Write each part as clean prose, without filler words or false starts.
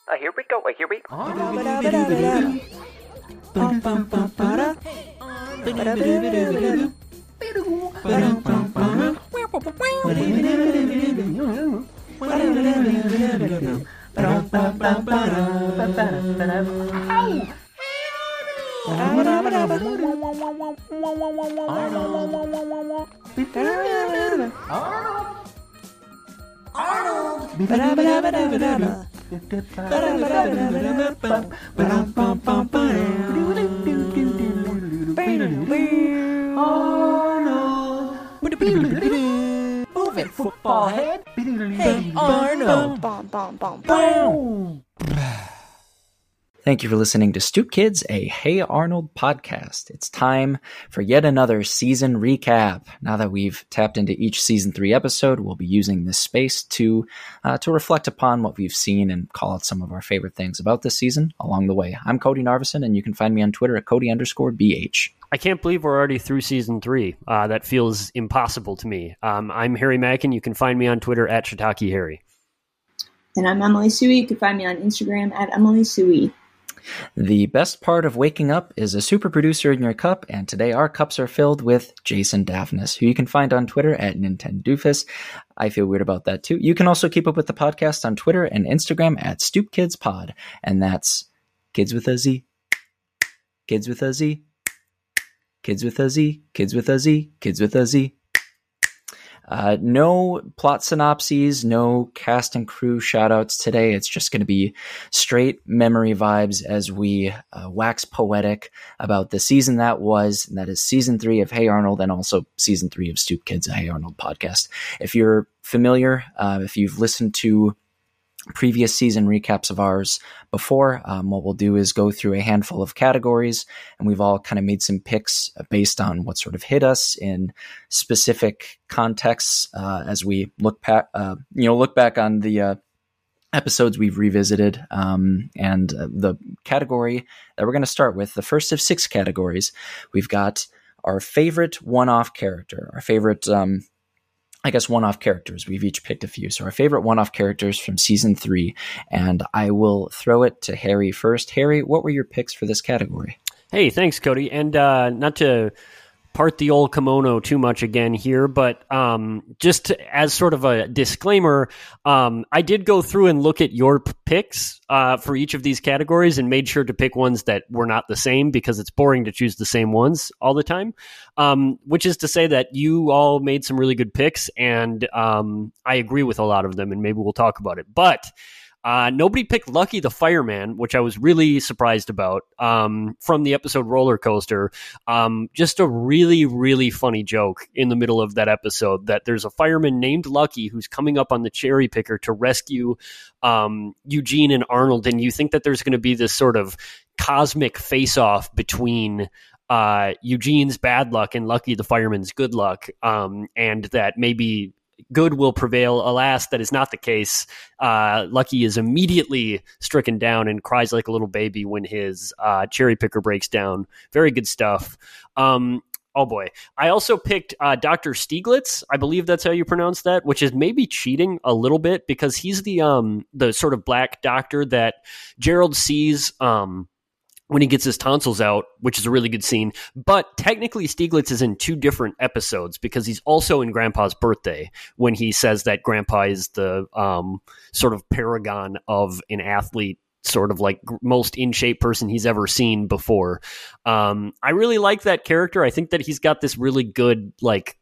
Here we go. Here we go. Move it, football head. Hey, Arnold. Thank you for listening to Stoop Kids, a Hey Arnold podcast. It's time for yet another season recap. Now that we've tapped into each season 3 episode, we'll be using this space to reflect upon what we've seen and call out some of our favorite things about this season along the way. I'm Cody Narveson, and you can find me on Twitter at Cody_BH. I can't believe we're already through season 3. That feels impossible to me. I'm Harry Mackin. You can find me on Twitter at Shiitake Harry. And I'm Emily Sui. You can find me on Instagram at Emily Sui. The best part of waking up is a super producer in your cup, and today our cups are filled with Jason Daphnis, who you can find on Twitter at Nintendoofus. I feel weird about that too. You can also keep up with the podcast on Twitter and Instagram at StoopKidsPod, and that's Kids with a Z, Kids with a Z, Kids with a Z, Kids with a Z, Kids with a Z. No plot synopses, no cast and crew shoutouts today. It's just going to be straight memory vibes as we wax poetic about the season that was, and that is season 3 of Hey Arnold, and also season 3 of Stoop Kids, a Hey Arnold podcast. If you're familiar, if you've listened to previous season recaps of ours before, what we'll do is go through a handful of categories, and we've all kind of made some picks based on what sort of hit us in specific contexts as we look back on the episodes we've revisited, and the category that we're going to start with, the first of 6 categories. We've got our favorite one-off character, our favorite one-off characters. We've each picked a few. So our favorite one-off characters from season 3, and I will throw it to Harry first. Harry, what were your picks for this category? Hey, thanks, Cody. And not to part the old kimono too much again here, but just as sort of a disclaimer, I did go through and look at your picks for each of these categories and made sure to pick ones that were not the same, because it's boring to choose the same ones all the time, which is to say that you all made some really good picks, and I agree with a lot of them, and maybe we'll talk about it. But nobody picked Lucky the Fireman, which I was really surprised about, from the episode Roller Coaster. Just a really, really funny joke in the middle of that episode, that there's a fireman named Lucky who's coming up on the cherry picker to rescue Eugene and Arnold, and you think that there's going to be this sort of cosmic face-off between Eugene's bad luck and Lucky the Fireman's good luck, and that maybe good will prevail. Alas, that is not the case. Lucky is immediately stricken down and cries like a little baby when his cherry picker breaks down. Very good stuff. Oh boy. I also picked Dr. Stieglitz. I believe that's how you pronounce that, which is maybe cheating a little bit, because he's the sort of black doctor that Gerald sees when he gets his tonsils out, which is a really good scene. But technically Stieglitz is in 2 different episodes, because he's also in Grandpa's birthday when he says that Grandpa is the sort of paragon of an athlete, sort of like most in shape person he's ever seen before. I really like that character. I think that he's got this really good, like,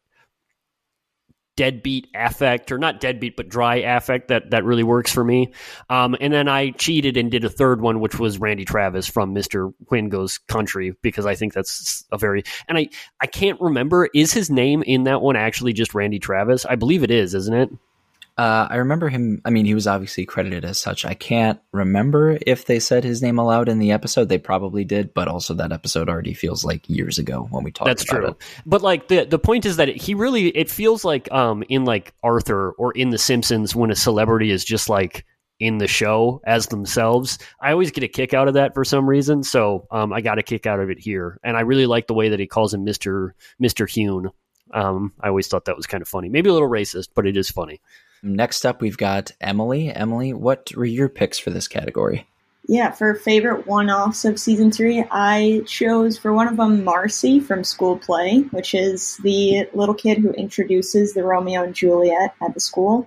deadbeat affect, or not deadbeat, but dry affect that really works for me. And then I cheated and did a third one, which was Randy Travis from Mr. Quinn Goes Country, because I think that's a very, and I can't remember, is his name in that one actually just Randy Travis? I believe it is, isn't it? I remember him. I mean, he was obviously credited as such. I can't remember if they said his name aloud in the episode. They probably did, but also that episode already feels like years ago when we talked about it. That's true. But like the point is that it feels like in like Arthur or in The Simpsons, when a celebrity is just like in the show as themselves. I always get a kick out of that for some reason. So I got a kick out of it here. And I really like the way that he calls him Mr. Hune. I always thought that was kind of funny. Maybe a little racist, but it is funny. Next up, we've got Emily. Emily, what were your picks for this category? Yeah, for favorite one-offs of season 3, I chose for one of them Marcy from School Play, which is the little kid who introduces the Romeo and Juliet at the school.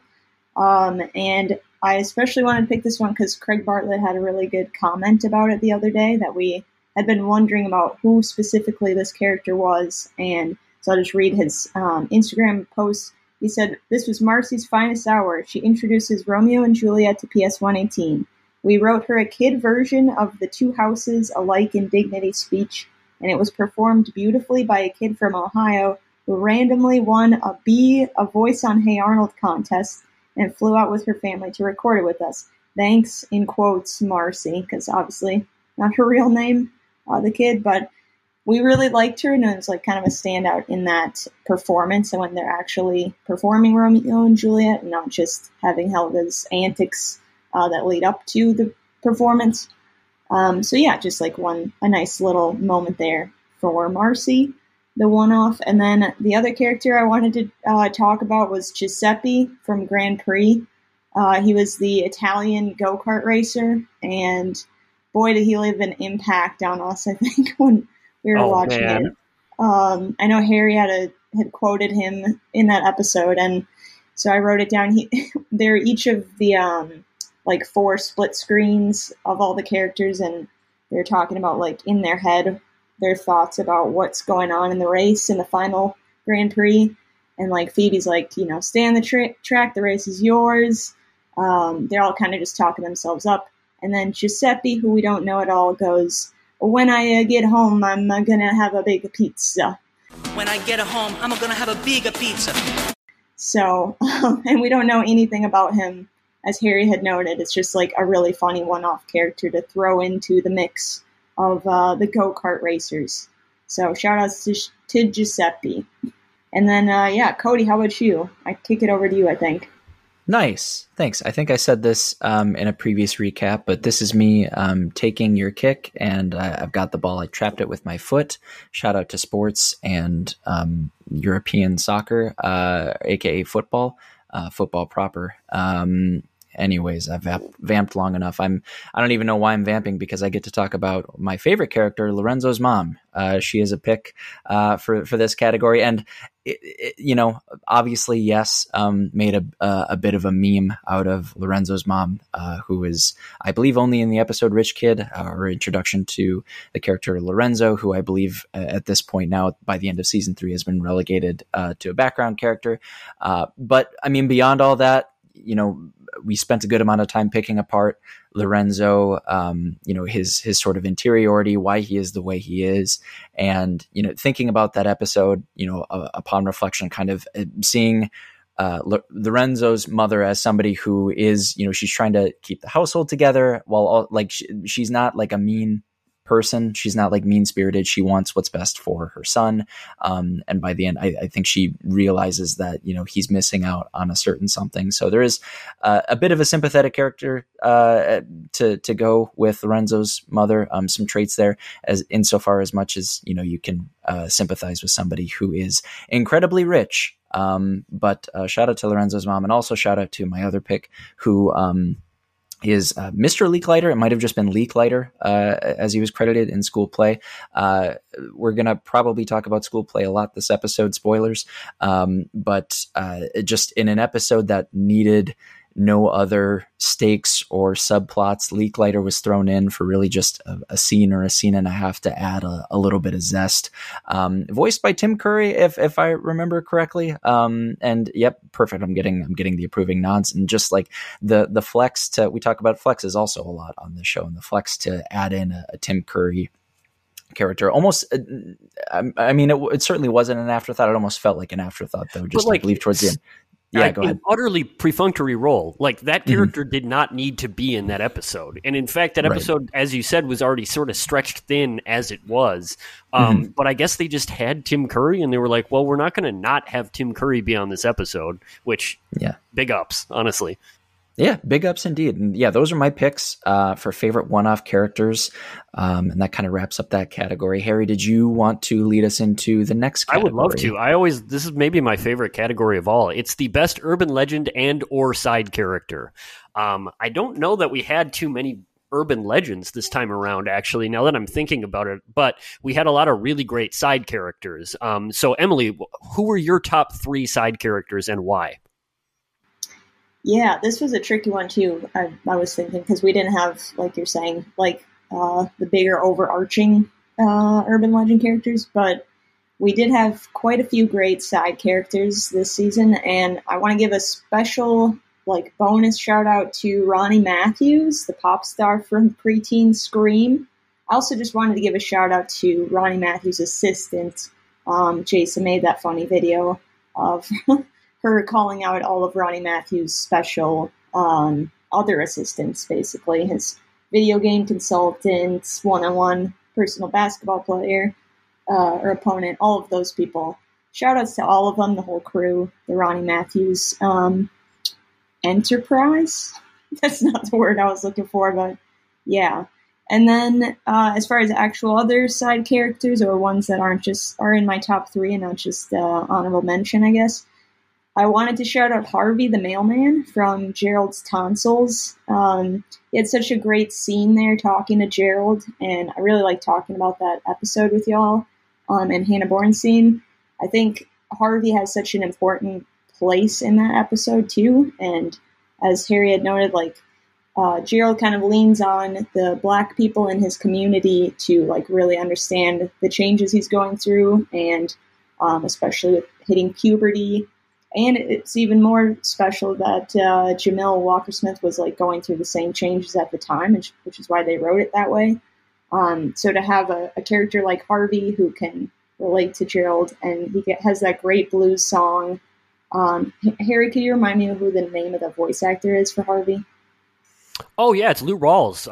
And I especially wanted to pick this one because Craig Bartlett had a really good comment about it the other day, that we had been wondering about who specifically this character was. And so I'll just read his Instagram post. He said, "This was Marcy's finest hour. She introduces Romeo and Juliet to PS 118. We wrote her a kid version of the Two Houses Alike in Dignity speech, and it was performed beautifully by a kid from Ohio who randomly won a Voice on Hey Arnold contest and flew out with her family to record it with us. Thanks," in quotes, Marcy, because obviously not her real name, the kid, but we really liked her, and it was like kind of a standout in that performance, and when they're actually performing Romeo and Juliet and not just having Helga's antics that lead up to the performance. So yeah, just like a nice little moment there for Marcy, the one-off. And then the other character I wanted to talk about was Giuseppe from Grand Prix. He was the Italian go-kart racer, and boy, did he leave an impact on us, I think, when we were watching it. I know Harry had quoted him in that episode, and so I wrote it down. They're each of the like 4 split screens of all the characters, and they're talking about, like, in their head, their thoughts about what's going on in the race in the final Grand Prix. And, like, Phoebe's like, stay on the track, the race is yours. They're all kind of just talking themselves up. And then Giuseppe, who we don't know at all, goes, "When I get home, I'm gonna have a big pizza. When I get home, I'm gonna have a bigger pizza." So, and we don't know anything about him. As Harry had noted, it's just like a really funny one-off character to throw into the mix of the go-kart racers. So shout outs to Giuseppe. And then, Cody, how about you? I kick it over to you, I think. Nice. Thanks. I think I said this in a previous recap, but this is me taking your kick, and I've got the ball. I trapped it with my foot. Shout out to sports and European soccer, aka football, football proper. Anyways, I've vamped long enough. I don't even know why I'm vamping, because I get to talk about my favorite character, Lorenzo's mom. She is a pick for this category, and obviously, yes, made a bit of a meme out of Lorenzo's mom, who is, I believe, only in the episode Rich Kid, or introduction to the character Lorenzo, who I believe at this point now, by the end of season 3, has been relegated to a background character. But I mean, beyond all that, we spent a good amount of time picking apart Lorenzo, his sort of interiority, why he is the way he is. And, thinking about that episode, upon reflection, kind of seeing Lorenzo's mother as somebody who is, she's trying to keep the household together while she's not like a mean person. She's not like mean-spirited. She wants what's best for her son. And by the end, I think she realizes that, he's missing out on a certain something. So there is a bit of a sympathetic character to go with Lorenzo's mother. Some traits there, as insofar as much as, you can sympathize with somebody who is incredibly rich. But shout out to Lorenzo's mom, and also shout out to my other pick, who is Mr. Leaklighter. It might have just been Leaklighter as he was credited in School Play. We're going to probably talk about School Play a lot this episode, spoilers. But just in an episode that needed no other stakes or subplots, Leaklighter was thrown in for really just a scene or a scene and a half to add a little bit of zest. Voiced by Tim Curry, if I remember correctly. And yep, perfect. I'm getting the approving nods, and just like the flex we talk about flexes also a lot on the show, and the flex to add in a Tim Curry character almost, it certainly wasn't an afterthought. It almost felt like an afterthought, though, just I believe towards the end. Yeah, go ahead. An utterly perfunctory role. Like, that character did not need to be in that episode. And in fact, that episode, as you said, was already sort of stretched thin as it was. But I guess they just had Tim Curry, and they were like, well, we're not going to not have Tim Curry be on this episode, which, big ups, honestly. Yeah, big ups indeed. And yeah, those are my picks for favorite one-off characters. And that kind of wraps up that category. Harry, did you want to lead us into the next category? I would love to. This is maybe my favorite category of all. It's the best urban legend and or side character. I don't know that we had too many urban legends this time around, actually, now that I'm thinking about it, but we had a lot of really great side characters. So Emily, who were your top 3 side characters and why? Yeah, this was a tricky one too. I was thinking because we didn't have, like you're saying, the bigger overarching urban legend characters, but we did have quite a few great side characters this season, and I want to give a special bonus shout out to Ronnie Matthews, the pop star from preteen Scream. I also just wanted to give a shout out to Ronnie Matthews' assistant. Jason made that funny video of her calling out all of Ronnie Matthews' special other assistants, basically his video game consultant, one-on-one personal basketball player or opponent, all of those people. Shout outs to all of them, the whole crew, the Ronnie Matthews enterprise. That's not the word I was looking for, but yeah. And then as far as actual other side characters or ones that are in my top 3 and not just honorable mention, I guess, I wanted to shout out Harvey the mailman from Gerald's Tonsils. He had such a great scene there talking to Gerald, and I really like talking about that episode with y'all and Hannah Bornstein. I think Harvey has such an important place in that episode too, and as Harry had noted, Gerald kind of leans on the Black people in his community to really understand the changes he's going through, and especially with hitting puberty. And it's even more special that Jamil Walker-Smith was going through the same changes at the time, which is why they wrote it that way. So to have a character like Harvey who can relate to Gerald, and he has that great blues song. Harry, could you remind me of who the name of the voice actor is for Harvey? Oh yeah, it's Lou Rawls,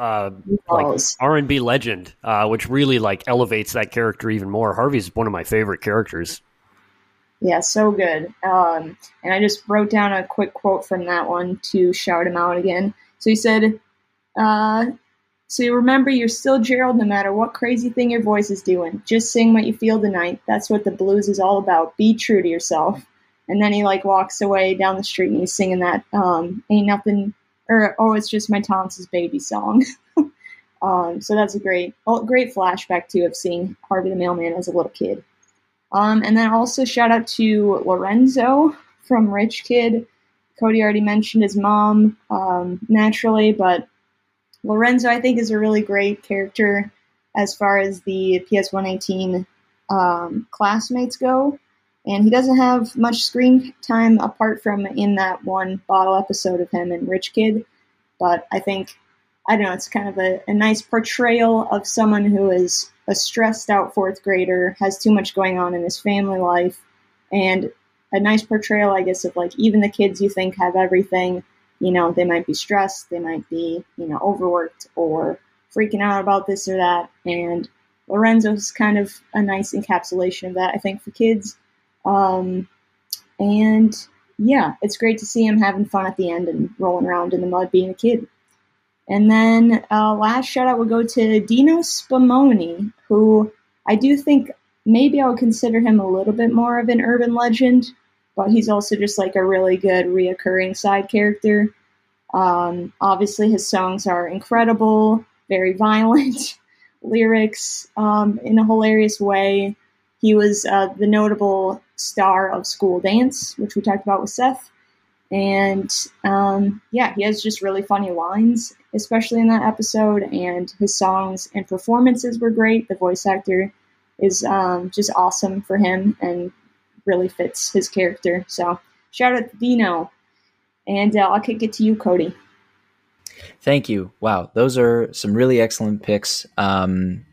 R&B legend, which really elevates that character even more. Harvey's one of my favorite characters. Yeah, so good. And I just wrote down a quick quote from that one to shout him out again. So he said, so you remember you're still Gerald no matter what crazy thing your voice is doing. Just sing what you feel tonight. That's what the blues is all about. Be true to yourself. And then he walks away down the street and he's singing that Ain't Nothing, or Oh, It's Just My Tonsils Baby song. So that's a great flashback too of seeing Harvey the mailman as a little kid. And then also shout out to Lorenzo from Rich Kid. Cody already mentioned his mom, naturally, but Lorenzo, I think, is a really great character as far as the PS118 classmates go. And he doesn't have much screen time apart from in that one bottle episode of him in Rich Kid. But I think, it's kind of a nice portrayal of someone who is a stressed out 4th grader, has too much going on in his family life, and a nice portrayal, I guess, of even the kids you think have everything, they might be stressed, they might be, overworked or freaking out about this or that. And Lorenzo's kind of a nice encapsulation of that, I think, for kids. And yeah, it's great to see him having fun at the end and rolling around in the mud being a kid. And then last shout out would go to Dino Spumoni, who I do think maybe I would consider him a little bit more of an urban legend, but he's also just a really good reoccurring side character. Obviously his songs are incredible, very violent lyrics in a hilarious way. He was the notable star of School Dance, which we talked about with Seth. And he has just really funny lines, especially in that episode, and his songs and performances were great. The voice actor is just awesome for him and really fits his character. So shout out to Dino. And I'll kick it to you, Cody. Thank you. Wow, those are some really excellent picks. Really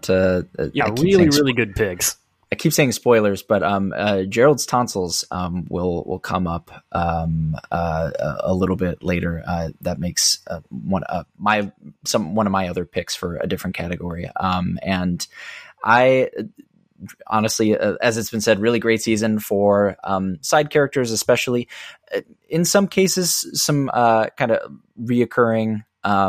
good picks. I keep saying spoilers, but Gerald's Tonsils will come up a little bit later. That makes one of my other picks for a different category. And honestly, as it's been said, really great season for side characters, especially in some cases, some kind of reoccurring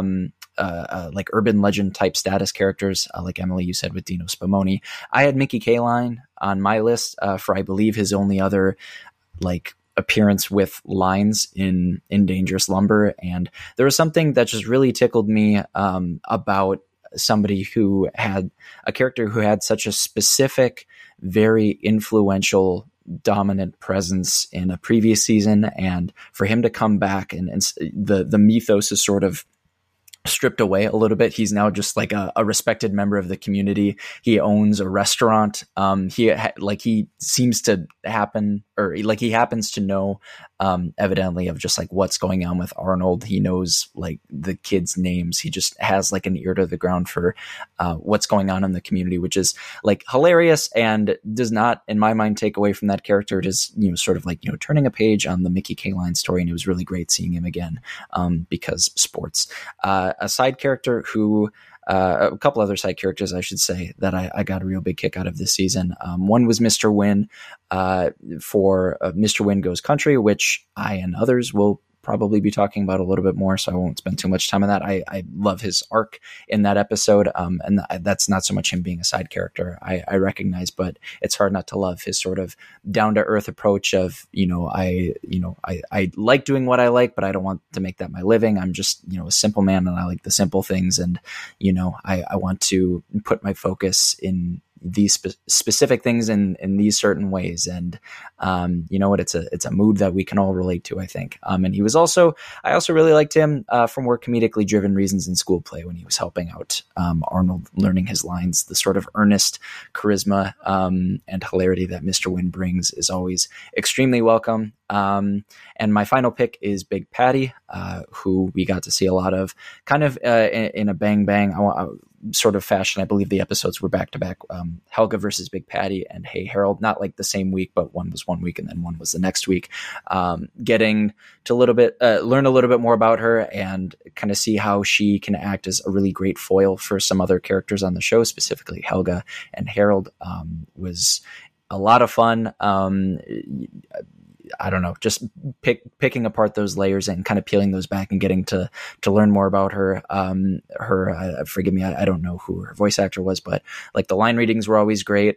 like urban legend type status characters, like Emily, you said with Dino Spumoni. I had Mickey Kaline on my list for, I believe, his only other like appearance with lines in Dangerous Lumber. And there was something that just really tickled me about somebody who had a character who had such a specific, very influential, dominant presence in a previous season, and for him to come back and the mythos is sort of stripped away a little bit. He's now just like a respected member of the community. He owns a restaurant. He seems to happen, or like he happens to know evidently of just like what's going on with Arnold. He knows like the kids' names. He just has like an ear to the ground for what's going on in the community, which is like hilarious and does not, in my mind, take away from that character. It is, sort of like, turning a page on the Mickey Kaline story. And it was really great seeing him again because sports. A side character who, a couple other side characters, I should say, that I got a real big kick out of this season. One was Mr. Wynn for Mr. Wynn Goes Country, which I and others will probably be talking about a little bit more, so I won't spend too much time on that. I love his arc in that episode, and that's not so much him being a side character, I recognize, but it's hard not to love his sort of down-to-earth approach of, I like doing what I like, but I don't want to make that my living. I'm just, a simple man, and I like the simple things, and, I want to put my focus in these specific things in these certain ways. And, it's a mood that we can all relate to, I think. And I also really liked him for more comedically driven reasons in School Play when he was helping out Arnold learning his lines. The sort of earnest charisma and hilarity that Mr. Wynn brings is always extremely welcome. And my final pick is Big Patty, who we got to see a lot of kind of in a bang sort of fashion. I believe the episodes were back to back, Helga versus Big Patty and Hey Harold, not like the same week, but one was 1 week and then one was the next week. Getting to learn a little bit more about her and kind of see how she can act as a really great foil for some other characters on the show, specifically Helga and Harold, was a lot of fun. I don't know, just picking apart those layers and kind of peeling those back and getting to learn more about her. Forgive me, I don't know who her voice actor was, but like the line readings were always great.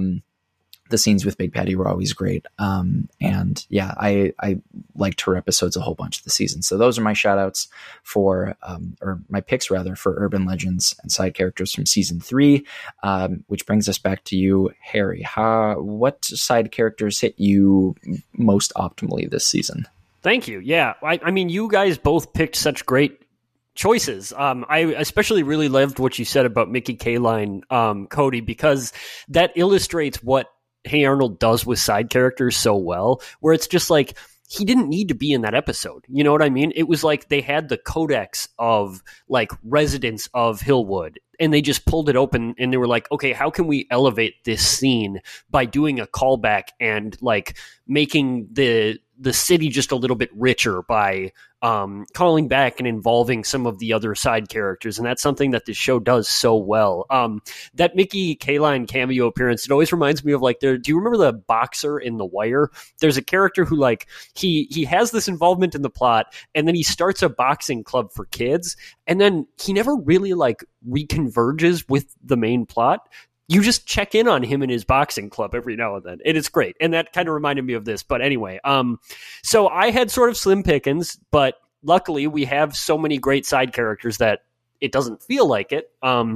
The scenes with Big Patty were always great. And yeah, I liked her episodes a whole bunch of the season. So those are my shout outs or my picks rather, for urban legends and side characters from season 3, which brings us back to you, Harry. What side characters hit you most optimally this season? Thank you. Yeah. I mean, you guys both picked such great choices. I especially really loved what you said about Mickey Kaline, Cody, because that illustrates what Hey Arnold does with side characters so well, where it's just like, he didn't need to be in that episode. You know what I mean? It was like they had the codex of like residents of Hillwood, and they just pulled it open and they were like, okay, how can we elevate this scene by doing a callback and like making the city just a little bit richer by calling back and involving some of the other side characters. And that's something that this show does so well. That Mickey Kaline cameo appearance, it always reminds me of like, do you remember the boxer in The Wire? There's a character who like, he has this involvement in the plot, and then he starts a boxing club for kids, and then he never really like reconverges with the main plot. You just check in on him in his boxing club every now and then. And it's great. And that kind of reminded me of this. But anyway, so I had sort of slim pickings, but luckily we have so many great side characters that it doesn't feel like it.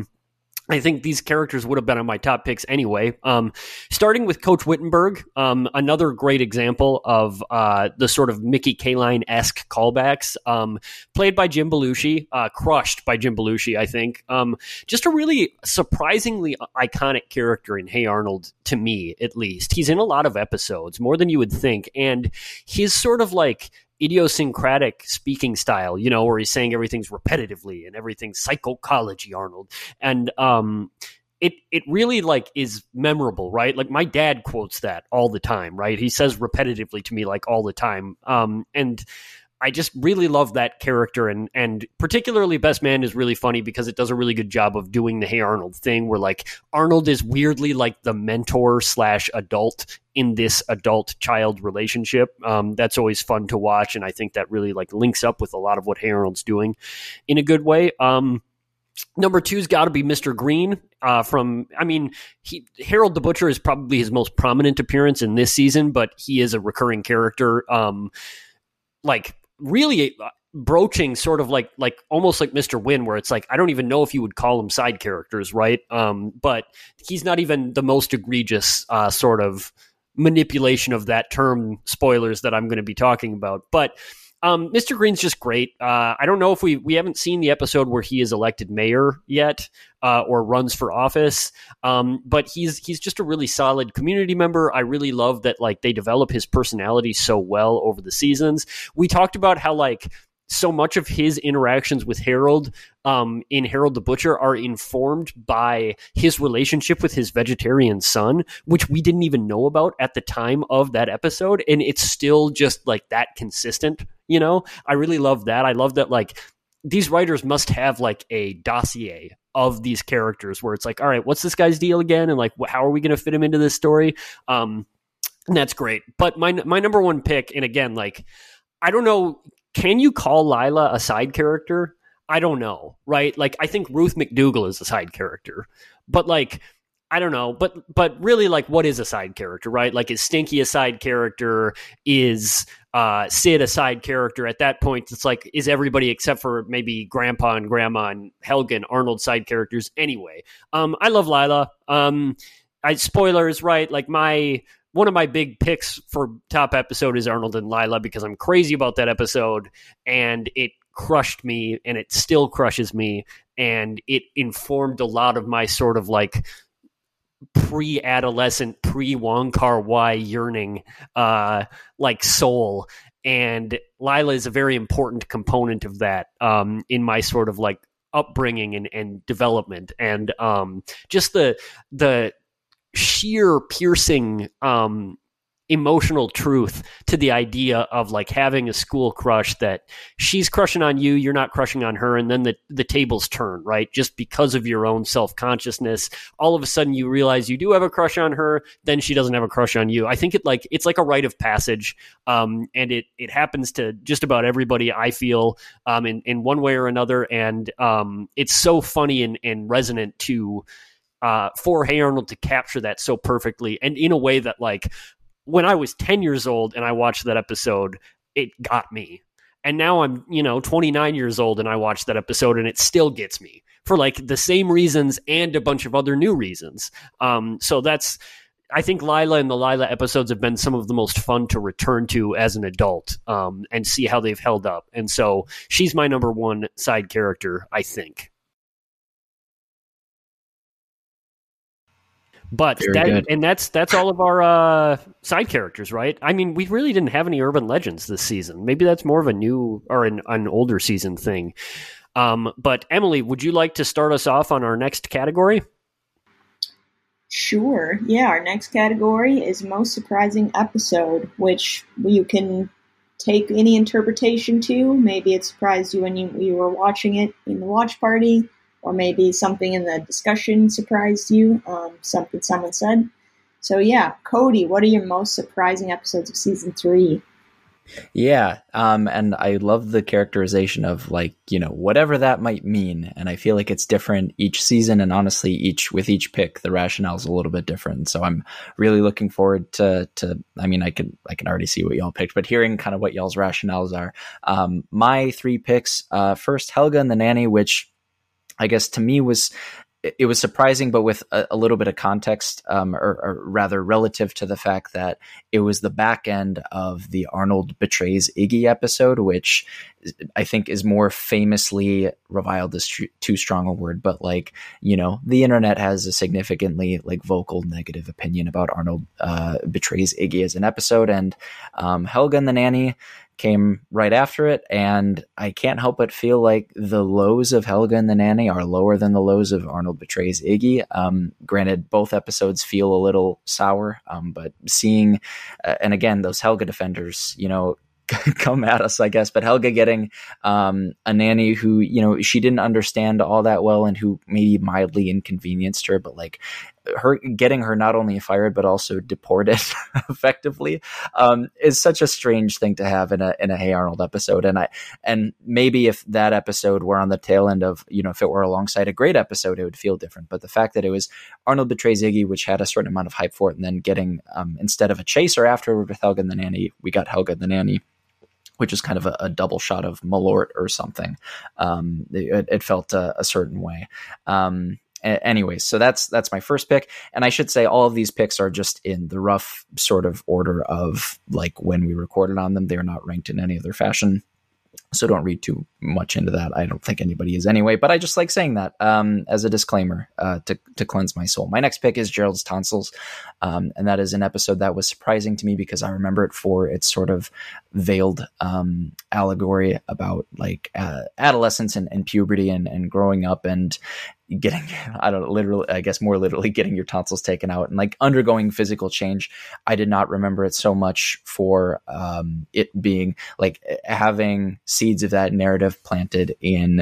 I think these characters would have been on my top picks anyway. Starting with Coach Wittenberg, another great example of the sort of Mickey Kaline-esque callbacks, played by Jim Belushi, crushed by Jim Belushi, I think. Just a really surprisingly iconic character in Hey Arnold, to me, at least. He's in a lot of episodes, more than you would think, and his sort of like idiosyncratic speaking style, where he's saying everything's repetitively and everything's psychology, Arnold. And it really like is memorable, right? Like my dad quotes that all the time, right? He says repetitively to me like all the time. And I just really love that character, and particularly Best Man is really funny because it does a really good job of doing the Hey Arnold thing, where like Arnold is weirdly like the mentor / adult in this adult-child relationship. That's always fun to watch, and I think that really like links up with a lot of what Hey Arnold's doing in a good way. Number 2's got to be Mr. Green. Harold the Butcher is probably his most prominent appearance in this season, but he is a recurring character. Like really broaching sort of like almost like Mr. Wynn, where it's like, I don't even know if you would call them side characters, right? But he's not even the most egregious sort of manipulation of that term, spoilers, that I'm going to be talking about. But Mr. Green's just great. I don't know if we haven't seen the episode where he is elected mayor yet, or runs for office. But he's just a really solid community member. I really love that like they develop his personality so well over the seasons. We talked about how like so much of his interactions with Harold in Harold the Butcher are informed by his relationship with his vegetarian son, which we didn't even know about at the time of that episode. And it's still just like that consistent, you know? I really love that. I love that like these writers must have like a dossier of these characters where it's like, all right, what's this guy's deal again? And like, how are we going to fit him into this story? And that's great. But my number 1 pick, and again, like, I don't know, can you call Lila a side character? I don't know, right? Like, I think Ruth McDougal is a side character, but like, I don't know, but really, like, what is a side character, right? Like, is Stinky a side character? Is Sid a side character? At that point, it's like, is everybody except for maybe Grandpa and Grandma and Helga and Arnold side characters anyway? I love Lila. Spoilers, right? Like one of my big picks for top episode is Arnold and Lila because I'm crazy about that episode and it crushed me and it still crushes me and it informed a lot of my sort of like pre-adolescent, pre-Wong Kar-wai yearning like soul. And Lila is a very important component of that in my sort of like upbringing and development. And just the sheer piercing emotional truth to the idea of like having a school crush that she's crushing on you, you're not crushing on her, and then the tables turn, right? Just because of your own self-consciousness, all of a sudden you realize you do have a crush on her, then she doesn't have a crush on you. I think it's like a rite of passage, and it happens to just about everybody, I feel, in one way or another, and it's so funny and resonant to for Hey Arnold to capture that so perfectly and in a way that like when I was 10 years old and I watched that episode, it got me. And now I'm, 29 years old and I watched that episode and it still gets me for like the same reasons and a bunch of other new reasons. So I think Lila and the Lila episodes have been some of the most fun to return to as an adult and see how they've held up. And so she's my number 1 side character, I think. But that's all of our side characters, right? I mean, we really didn't have any urban legends this season. Maybe that's more of a new or an older season thing. But Emily, would you like to start us off on our next category? Sure. Yeah, our next category is most surprising episode, which you can take any interpretation to. Maybe it surprised you when you were watching it in the watch party. Or maybe something in the discussion surprised you, something someone said. So yeah, Cody, what are your most surprising episodes of season 3? Yeah, and I love the characterization of like, whatever that might mean. And I feel like it's different each season. And honestly, with each pick, the rationale is a little bit different. So I'm really looking forward to I mean, I can already see what y'all picked, but hearing kind of what y'all's rationales are. My 3 picks, first, Helga and the Nanny, which I guess to me was surprising, but with a little bit of context, or rather relative to the fact that it was the back end of the Arnold Betrays Iggy episode, which I think is more famously reviled is too strong a word, but like, the internet has a significantly like vocal negative opinion about Arnold Betrays Iggy as an episode, and Helga and the Nanny came right after it, and I can't help but feel like the lows of Helga and the Nanny are lower than the lows of Arnold Betrays Iggy. Granted, both episodes feel a little sour, but seeing, and again, those Helga defenders, come at us, I guess. But Helga getting a nanny who, she didn't understand all that well and who maybe mildly inconvenienced her, but like her getting her not only fired but also deported effectively is such a strange thing to have in a Hey Arnold episode. And maybe if that episode were on the tail end of, if it were alongside a great episode, it would feel different. But the fact that it was Arnold betrays Iggy, which had a certain amount of hype for it, and then getting instead of a chaser afterward with Helga and the nanny, we got Helga the nanny, which is kind of a double shot of Malort or something. It felt a certain way. Anyways, so that's my first pick. And I should say all of these picks are just in the rough sort of order of like when we recorded on them. They're not ranked in any other fashion. So don't read too much into that. I don't think anybody is anyway, but I just like saying that as a disclaimer to cleanse my soul. My next pick is Gerald's Tonsils. And that is an episode that was surprising to me because I remember it for its sort of veiled allegory about like adolescence and puberty and growing up and getting, more literally getting your tonsils taken out and like undergoing physical change. I did not remember it so much for it being like having seeds of that narrative planted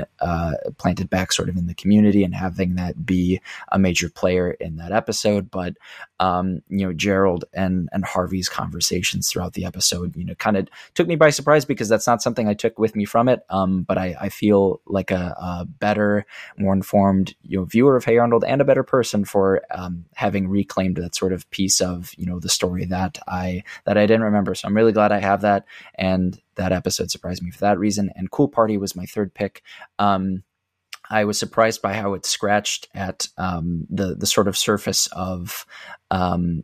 back sort of in the community and having that be a major player in that episode. But Gerald and Harvey's conversations throughout the episode, kind of took me by surprise because that's not something I took with me from it. But I feel like a better, more informed viewer of Hey Arnold and a better person for having reclaimed that sort of piece of the story that I didn't remember. So I'm really glad I have that, and that episode surprised me for that reason. And Cool Party was my third pick. I was surprised by how it scratched at the sort of surface of kind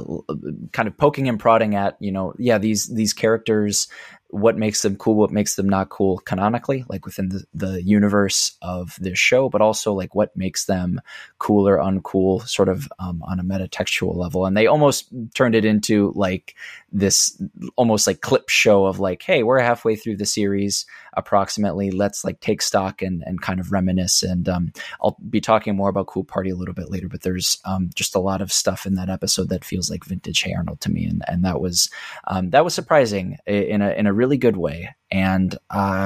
of poking and prodding at these characters, what makes them cool, what makes them not cool canonically, like within the universe of this show, but also like what makes them cool or uncool sort of on a metatextual level. And they almost turned it into like this almost like clip show of like, hey, we're halfway through the series approximately, let's like take stock and kind of reminisce. And I'll be talking more about Cool Party a little bit later, but there's just a lot of stuff in that episode that feels like vintage Hey Arnold to me. And that was surprising in a really good way. And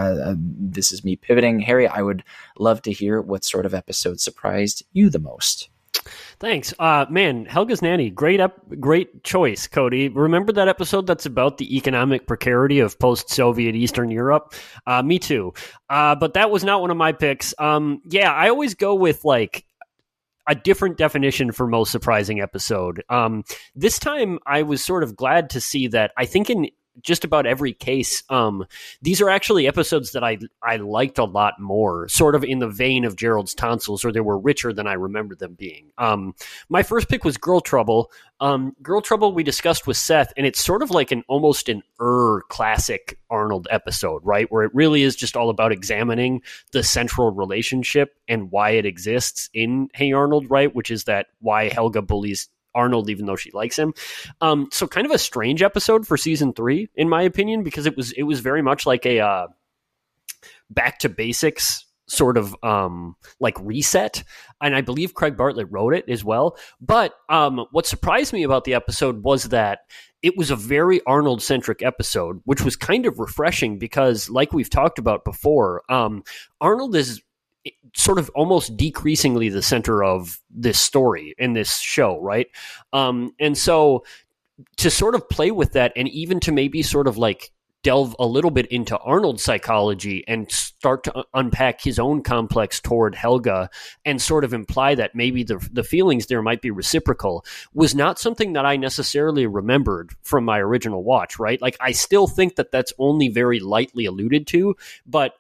this is me pivoting. Harry, I would love to hear what sort of episode surprised you the most. Thanks. Man, Helga's Nanny, great choice, Cody. Remember that episode that's about the economic precarity of post-Soviet Eastern Europe? Me too. But that was not one of my picks. I always go with like a different definition for most surprising episode. This time I was sort of glad to see that I think in just about every case, these are actually episodes that I liked a lot more, sort of in the vein of Gerald's Tonsils, or they were richer than I remember them being. My first pick was Girl Trouble. Girl Trouble we discussed with Seth, and it's sort of like almost an classic Arnold episode, right? Where it really is just all about examining the central relationship and why it exists in Hey Arnold, right? Which is that why Helga bullies Arnold even though she likes him. So kind of a strange episode for season 3 in my opinion, because it was very much like a back to basics sort of like reset, and I believe Craig Bartlett wrote it as well. But what surprised me about the episode was that it was a very Arnold centric episode, which was kind of refreshing because, like we've talked about before, Arnold is sort of almost decreasingly the center of this story in this show, right? And so to sort of play with that, and even to maybe sort of like delve a little bit into Arnold's psychology and start to unpack his own complex toward Helga and sort of imply that maybe the feelings there might be reciprocal, was not something that I necessarily remembered from my original watch, right? Like I still think that that's only very lightly alluded to, but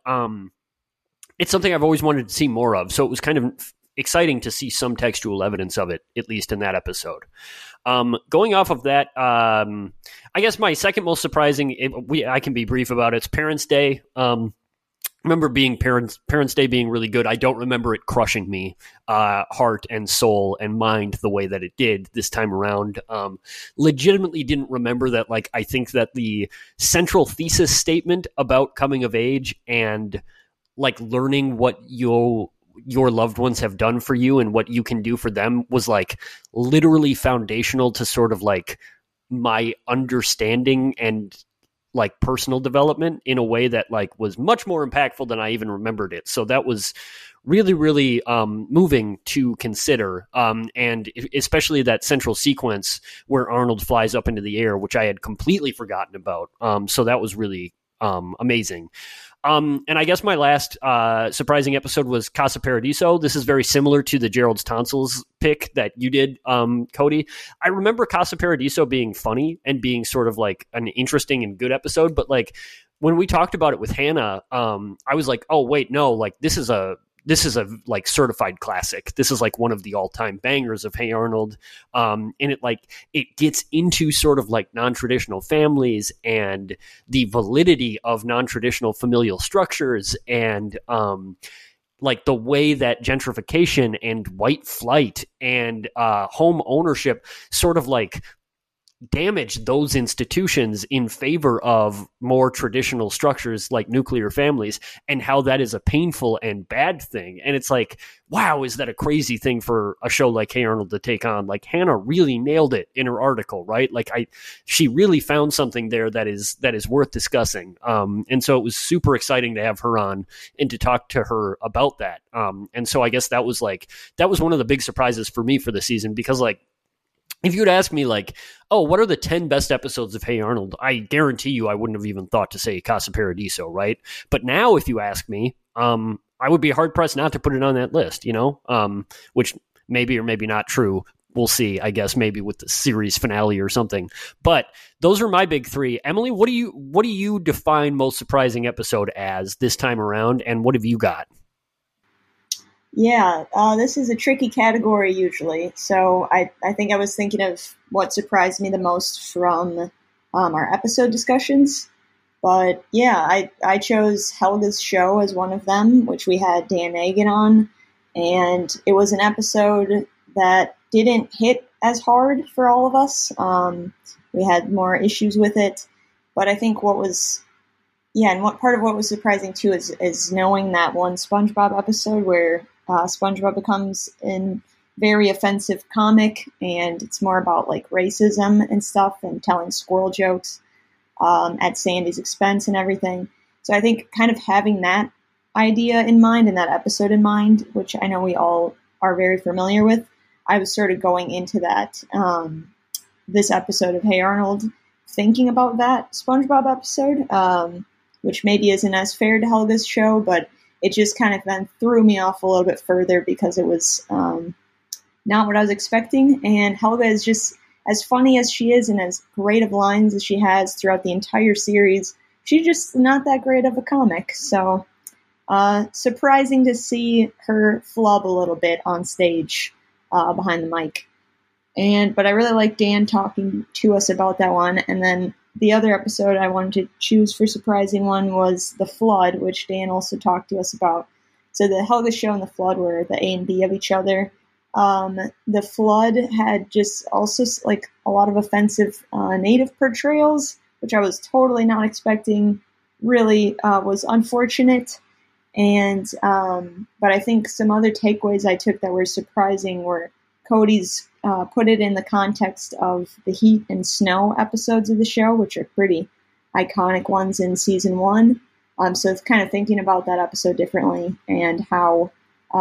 it's something I've always wanted to see more of. So it was kind of exciting to see some textual evidence of it, at least in that episode. Going off of that, I guess my second most surprising, I can be brief about it, it's Parents' Day. Remember Parents' Day being really good. I don't remember it crushing me, heart and soul and mind the way that it did this time around. Legitimately didn't remember that. Like, I think that the central thesis statement about coming of age and like learning what your loved ones have done for you and what you can do for them was like literally foundational to sort of like my understanding and like personal development in a way that like was much more impactful than I even remembered it. So that was really, really moving to consider. And especially that central sequence where Arnold flies up into the air, which I had completely forgotten about. So that was really amazing. And I guess my last surprising episode was Casa Paradiso. This is very similar to the Gerald's Tonsils pick that you did, Cody. I remember Casa Paradiso being funny and being sort of like an interesting and good episode, but like when we talked about it with Hannah, I was like, oh wait, no, like this is a like certified classic. This is like one of the all-time bangers of Hey Arnold. And it gets into sort of like non-traditional families and the validity of non-traditional familial structures and like the way that gentrification and white flight and home ownership sort of like damage those institutions in favor of more traditional structures like nuclear families, and how that is a painful and bad thing. And it's like, wow, is that a crazy thing for a show like Hey Arnold to take on? Like Hannah really nailed it in her article, right? Like she really found something there that is worth discussing. And so it was super exciting to have her on and to talk to her about that. And so I guess that was one of the big surprises for me for the season, because like, if you would ask me like, oh, what are the 10 best episodes of Hey Arnold? I guarantee you I wouldn't have even thought to say Casa Paradiso, right? But now if you ask me, I would be hard-pressed not to put it on that list, you know, which maybe or maybe not true. We'll see, I guess, maybe with the series finale or something. But those are my big three. Emily, what do you define most surprising episode as this time around, and what have you got? Yeah, this is a tricky category usually. So I think I was thinking of what surprised me the most from our episode discussions. But yeah, I chose Helga's show as one of them, which we had Dan Egan on. And it was an episode that didn't hit as hard for all of us. We had more issues with it. But I think and what part of what was surprising too is knowing that one SpongeBob episode where SpongeBob becomes a very offensive comic, and it's more about like racism and stuff and telling squirrel jokes at Sandy's expense and everything. So I think kind of having that idea in mind and that episode in mind, which I know we all are very familiar with, I was sort of going into that this episode of Hey Arnold thinking about that SpongeBob episode, which maybe isn't as fair to Helga's show, but it just kind of then threw me off a little bit further because it was not what I was expecting. And Helga is just as funny as she is and as great of lines as she has throughout the entire series. She's just not that great of a comic. So surprising to see her flub a little bit on stage behind the mic. But I really like Dan talking to us about that one. And then the other episode I wanted to choose for surprising one was The Flood, which Dan also talked to us about. So the Helga show and The Flood were the A and B of each other. The Flood had just also like a lot of offensive native portrayals, which I was totally not expecting. Really was unfortunate. But I think some other takeaways I took that were surprising were Cody's put it in the context of the heat and snow episodes of the show, which are pretty iconic ones in season 1. So it's kind of thinking about that episode differently and how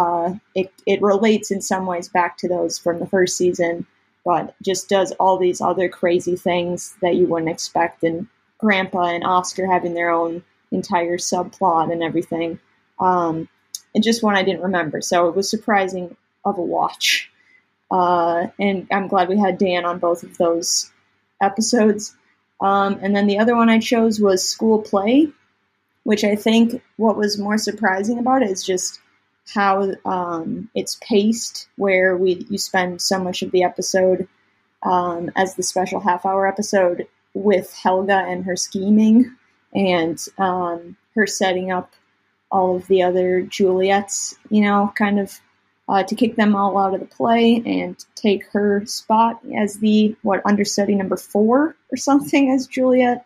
it relates in some ways back to those from the first season, but just does all these other crazy things that you wouldn't expect, and Grandpa and Oscar having their own entire subplot and everything. And just one I didn't remember. So it was surprising of a watch. And I'm glad we had Dan on both of those episodes. And then the other one I chose was School Play, which I think what was more surprising about it is just how it's paced, where you spend so much of the episode as the special half-hour episode with Helga and her scheming and her setting up all of the other Juliets, kind of to kick them all out of the play and take her spot as the understudy number 4 or something as Juliet.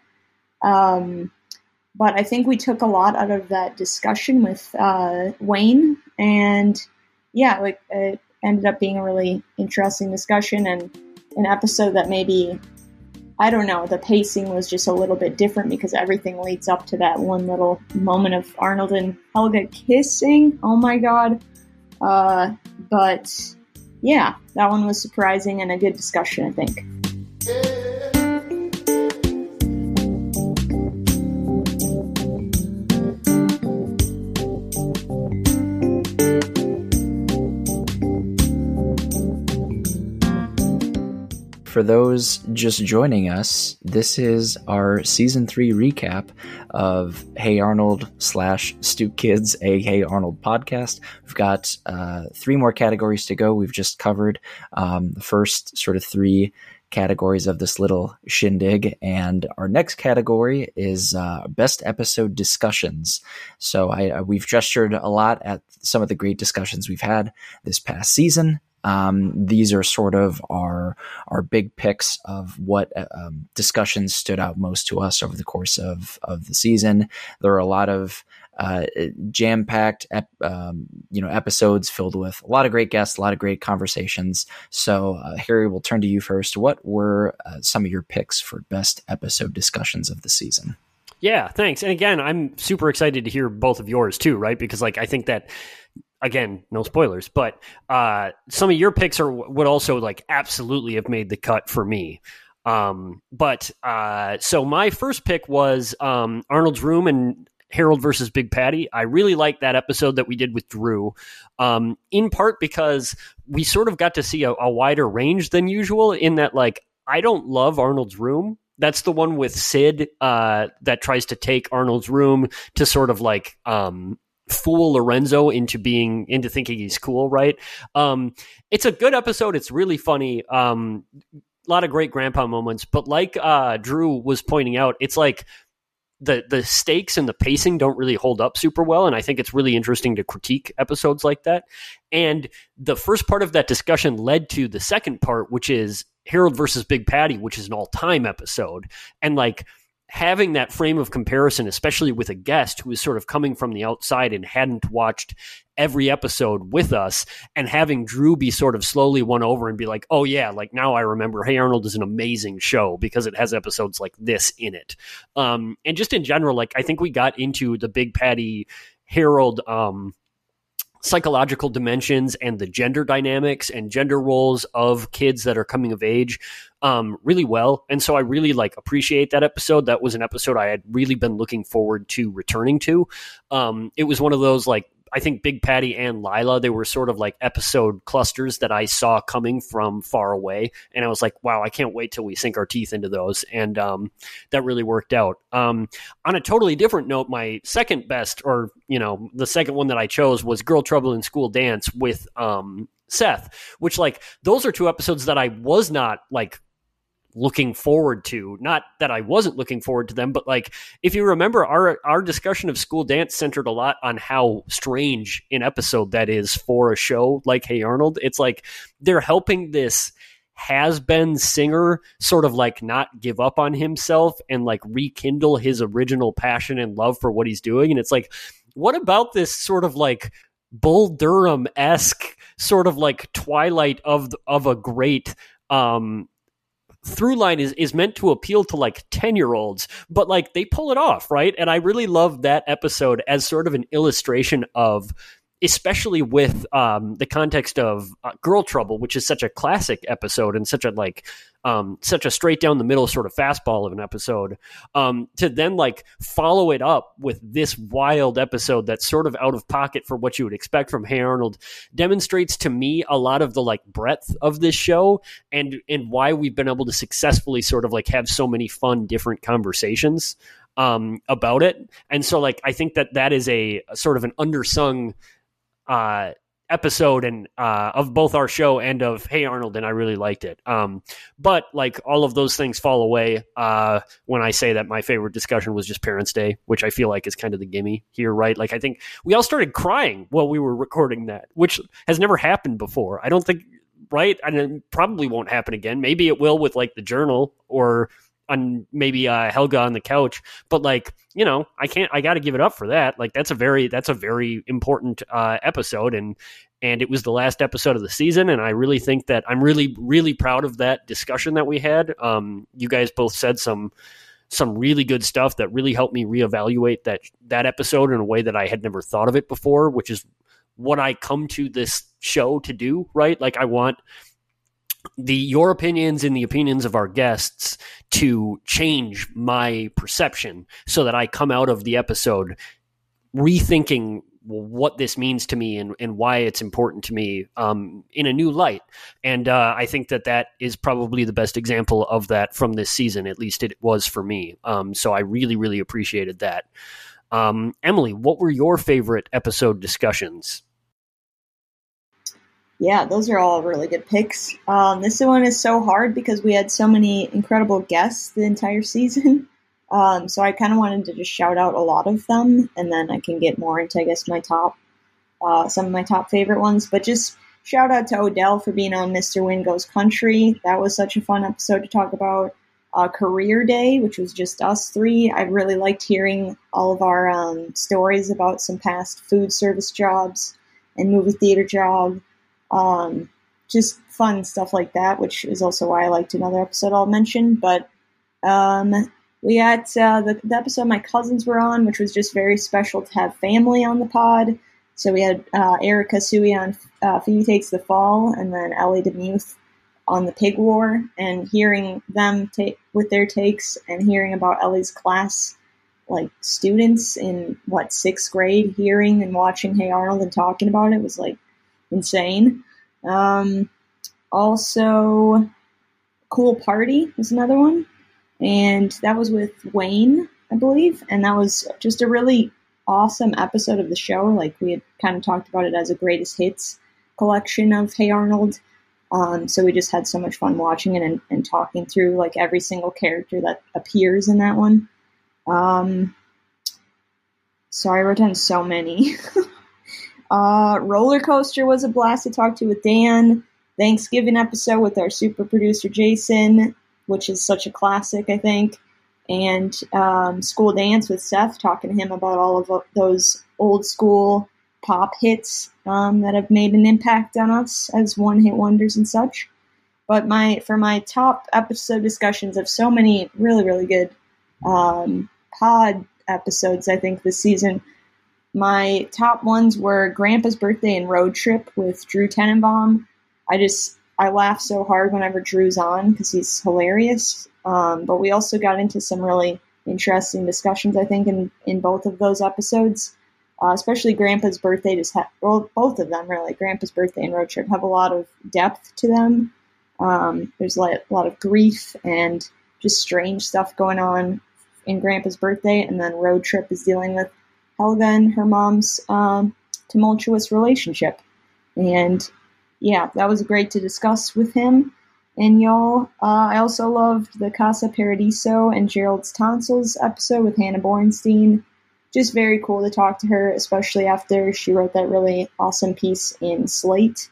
But I think we took a lot out of that discussion with Wayne, and it ended up being a really interesting discussion and an episode that maybe I don't know, the pacing was just a little bit different because everything leads up to that one little moment of Arnold and Helga kissing. Oh my god. But yeah, that one was surprising and a good discussion, I think. For those just joining us, this is our season 3 recap of Hey Arnold / Stoop Kids, a Hey Arnold podcast. We've got 3 more categories to go. We've just covered the first sort of 3 categories of this little shindig, and our next category is best episode discussions. So we've gestured a lot at some of the great discussions we've had this past season. These are sort of our big picks of what discussions stood out most to us over the course of the season. There are a lot of jam-packed episodes filled with a lot of great guests, a lot of great conversations. So Harry, we'll turn to you first. What were some of your picks for best episode discussions of the season? Yeah, thanks. And again, I'm super excited to hear both of yours too, right? Because I think that, again, no spoilers, but some of your picks would also absolutely have made the cut for me. So my first pick was Arnold's Room and Harold versus Big Patty. I really liked that episode that we did with Drew, in part because we sort of got to see a wider range than usual in that, I don't love Arnold's Room. That's the one with Sid that tries to take Arnold's room to sort of fool Lorenzo into thinking he's cool, right? It's a good episode. It's really funny. A lot of great grandpa moments, but Drew was pointing out, it's the stakes and the pacing don't really hold up super well, and I think it's really interesting to critique episodes like that. And the first part of that discussion led to the second part, which is Harold versus Big Patty, which is an all-time episode. And having that frame of comparison, especially with a guest who is sort of coming from the outside and hadn't watched every episode with us, and having Drew be sort of slowly won over and be like, oh yeah, now I remember Hey Arnold is an amazing show because it has episodes like this in it. And just in general, I think we got into the Big Patty Harold psychological dimensions and the gender dynamics and gender roles of kids that are coming of age really well. And so I really appreciate that episode. That was an episode I had really been looking forward to returning to. It was one of those, I think Big Patty and Lila, they were sort of episode clusters that I saw coming from far away. And I was like, wow, I can't wait till we sink our teeth into those. And that really worked out. On a totally different note, my second best, or, the second one that I chose was Girl Trouble in School Dance with Seth, which those are 2 episodes that I was not looking forward to. Not that I wasn't looking forward to them, but if you remember, our discussion of School Dance centered a lot on how strange an episode that is for a show like Hey Arnold. It's they're helping this has-been singer sort of not give up on himself and rekindle his original passion and love for what he's doing. And it's what about this sort of Bull Durham-esque sort of Twilight of a great through line is meant to appeal to 10-year-olds, but they pull it off, right? And I really love that episode as sort of an illustration of, especially with the context of Girl Trouble, which is such a classic episode and such a straight down the middle sort of fastball of an episode, to then follow it up with this wild episode that's sort of out of pocket for what you would expect from Hey Arnold, demonstrates to me a lot of the breadth of this show and why we've been able to successfully sort of have so many fun different conversations about it. And so I think that is a sort of an undersung episode and of both our show and of Hey Arnold, and I really liked it. But all of those things fall away when I say that my favorite discussion was just Parents' Day, which I feel is kind of the gimme here, right? I think we all started crying while we were recording that, which has never happened before. I don't think, right? And it probably won't happen again. Maybe it will with the Journal or on maybe Helga on the couch, but I got to give it up for that. That's a very important episode, and and it was the last episode of the season. And I really think that I'm really, really proud of that discussion that we had. You guys both said some really good stuff that really helped me reevaluate that episode in a way that I had never thought of it before, which is what I come to this show to do, right? Like, I want your opinions and the opinions of our guests to change my perception so that I come out of the episode rethinking what this means to me and why it's important to me in a new light. And I think that is probably the best example of that from this season. At least it was for me. So I really, really appreciated that. Emily, what were your favorite episode discussions? Yeah, those are all really good picks. This one is so hard because we had so many incredible guests the entire season. So I kind of wanted to just shout out a lot of them, and then I can get more into, I guess, some of my top favorite ones. But just shout out to Odell for being on Mr. Wind Goes Country. That was such a fun episode to talk about. Career Day, which was just us three. I really liked hearing all of our stories about some past food service jobs and movie theater jobs. Just fun stuff like that, which is also why I liked another episode I'll mention. But we had the episode my cousins were on, which was just very special to have family on the pod. So we had Erica Sui on Phoebe Takes the Fall, and then Ellie DeMuth on the Pig War, and hearing them with their takes, and hearing about Ellie's class, like students in 6th grade, hearing and watching Hey Arnold and talking about it was like insane. Also, Cool Party was another one, and that was with Wayne, I believe, and that was just a really awesome episode of the show. Like, we had kind of talked about it as a greatest hits collection of Hey Arnold. So we just had so much fun watching it and talking through like every single character that appears in that one. Sorry, I wrote down so many. Roller Coaster was a blast to talk to with Dan. Thanksgiving episode with our super producer Jason, which is such a classic, I think. And School Dance with Seth, talking to him about all of those old school pop hits that have made an impact on us as one-hit wonders and such. But for my top episode discussions of so many really, really good pod episodes, I think, this season, my top ones were Grandpa's Birthday and Road Trip with Drew Tenenbaum. I laugh so hard whenever Drew's on because he's hilarious. But we also got into some really interesting discussions, I think, in both of those episodes. Especially Grandpa's Birthday, both of them really, Grandpa's Birthday and Road Trip, have a lot of depth to them. There's a lot of grief and just strange stuff going on in Grandpa's Birthday, and then Road Trip is dealing with Helga and her mom's tumultuous relationship. And yeah, that was great to discuss with him and y'all. I also loved the Casa Paradiso and Gerald's Tonsils episode with Hannah Bornstein. Just very cool to talk to her, especially after she wrote that really awesome piece in Slate,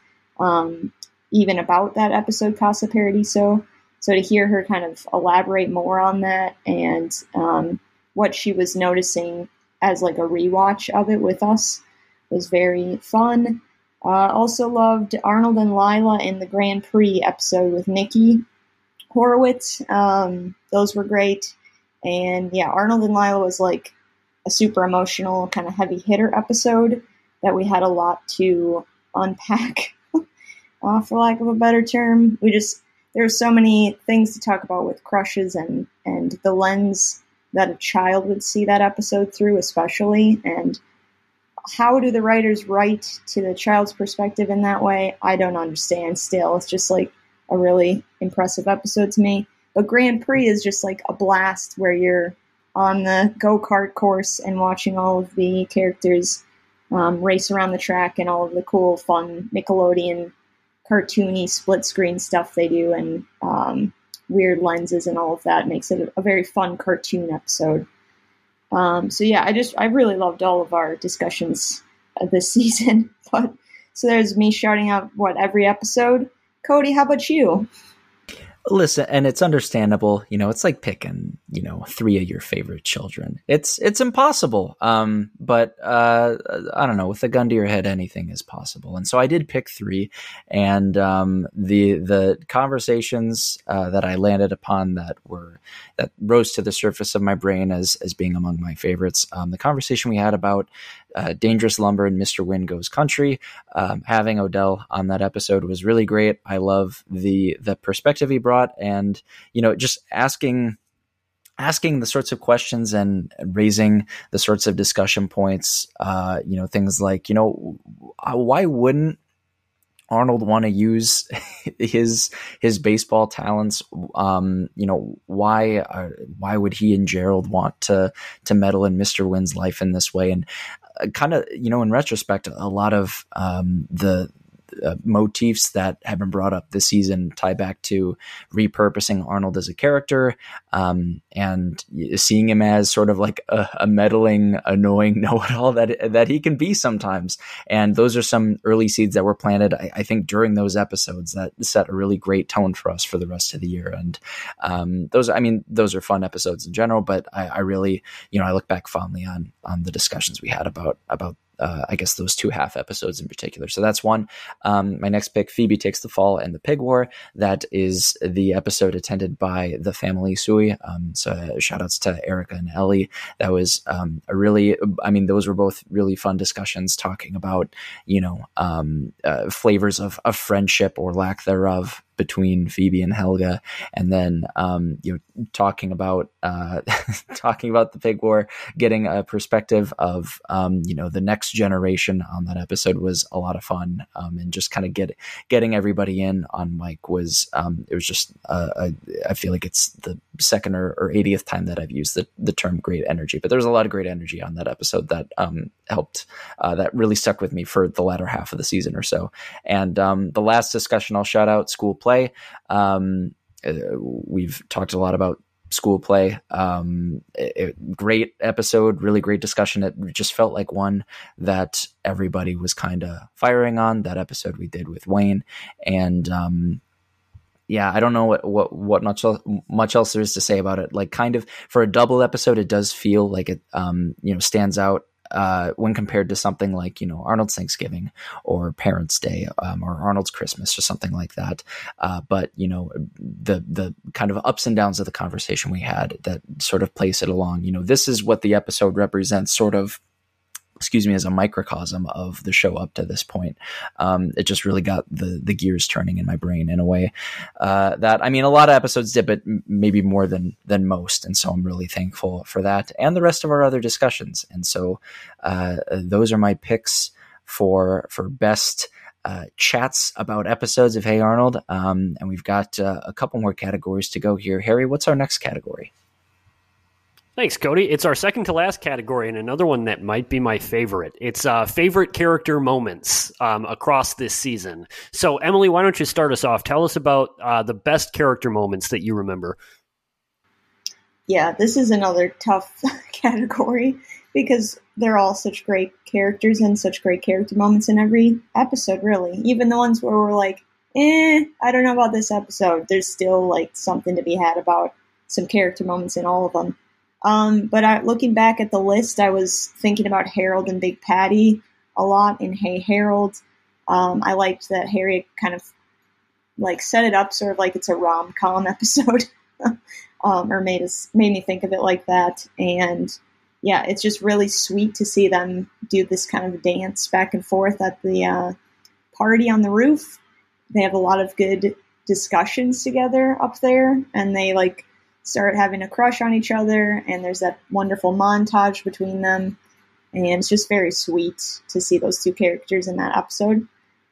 even about that episode, Casa Paradiso. So to hear her kind of elaborate more on that and what she was noticing as like a rewatch of it with us was very fun. Also loved Arnold and Lila in the Grand Prix episode with Nikki Horowitz. Those were great. And yeah, Arnold and Lila was like a super emotional, kind of heavy hitter episode that we had a lot to unpack, for lack of a better term. There were so many things to talk about with crushes and the lens that a child would see that episode through, especially. And how do the writers write to the child's perspective in that way? I don't understand still. It's just like a really impressive episode to me. But Grand Prix is just like a blast where you're on the go-kart course and watching all of the characters race around the track and all of the cool, fun Nickelodeon cartoony split-screen stuff they do and weird lenses and all of that makes it a very fun cartoon episode. So yeah, I really loved all of our discussions this season. But so there's me shouting out every episode. Cody, how about you? Listen, and it's understandable. It's like picking, three of your favorite children. It's impossible. But I don't know. With a gun to your head, anything is possible. And so I did pick three, and the conversations that I landed upon that rose to the surface of my brain as being among my favorites. The conversation we had about Dangerous Lumber and Mr. Wynn Goes Country. Having Odell on that episode was really great. I love the perspective he brought, and just asking the sorts of questions and raising the sorts of discussion points. Things like why wouldn't Arnold want to use his baseball talents? Why would he and Gerald want to meddle in Mr. Wynn's life in this way? And kind of, in retrospect, a lot of the motifs that have been brought up this season tie back to repurposing Arnold as a character, and seeing him as sort of like a meddling, annoying know-it-all that he can be sometimes. And those are some early seeds that were planted, I think, during those episodes that set a really great tone for us for the rest of the year. And those are fun episodes in general, but I really, I look back fondly on the discussions we had about I guess those two half episodes in particular. So that's one. My next pick, Phoebe Takes the Fall and the Pig War. That is the episode attended by the family Sui. So shout outs to Erica and Ellie. That was those were both really fun discussions talking about, flavors of friendship or lack thereof between Phoebe and Helga, and then talking about the Pig War, getting a perspective of the next generation on that episode was a lot of fun, and just kind of getting everybody in on Mike was it was just I feel like it's the second or 80th time that I've used the term great energy, but there's a lot of great energy on that episode that helped, that really stuck with me for the latter half of the season or so. And the last discussion I'll shout out, School Play. We've talked a lot about School Play. Great episode, really great discussion. It just felt like one that everybody was kind of firing on. That episode we did with Wayne, and I don't know what much else there is to say about it. Like, kind of for a double episode, it does feel like it stands out when compared to something like, Arnold's Thanksgiving or Parents' Day, or Arnold's Christmas or something like that. But the kind of ups and downs of the conversation we had that sort of place it along, this is what the episode represents, sort of, as a microcosm of the show up to this point. It just really got the gears turning in my brain in a way that, a lot of episodes did, but maybe more than most. And so I'm really thankful for that and the rest of our other discussions. And so those are my picks for best chats about episodes of Hey Arnold. And we've got a couple more categories to go here. Harry, what's our next category? Thanks, Cody. It's our second to last category, and another one that might be my favorite. It's favorite character moments across this season. So, Emily, why don't you start us off? Tell us about the best character moments that you remember. Yeah, this is another tough category because they're all such great characters and such great character moments in every episode, really. Even the ones where we're like, I don't know about this episode. There's still like something to be had about some character moments in all of them. But looking back at the list, I was thinking about Harold and Big Patty a lot in Hey Harold. I liked that Harry kind of like set it up sort of like it's a rom-com episode, or made me think of it like that. And yeah, it's just really sweet to see them do this kind of dance back and forth at the party on the roof. They have a lot of good discussions together up there, and they like start having a crush on each other, and there's that wonderful montage between them, and it's just very sweet to see those two characters in that episode.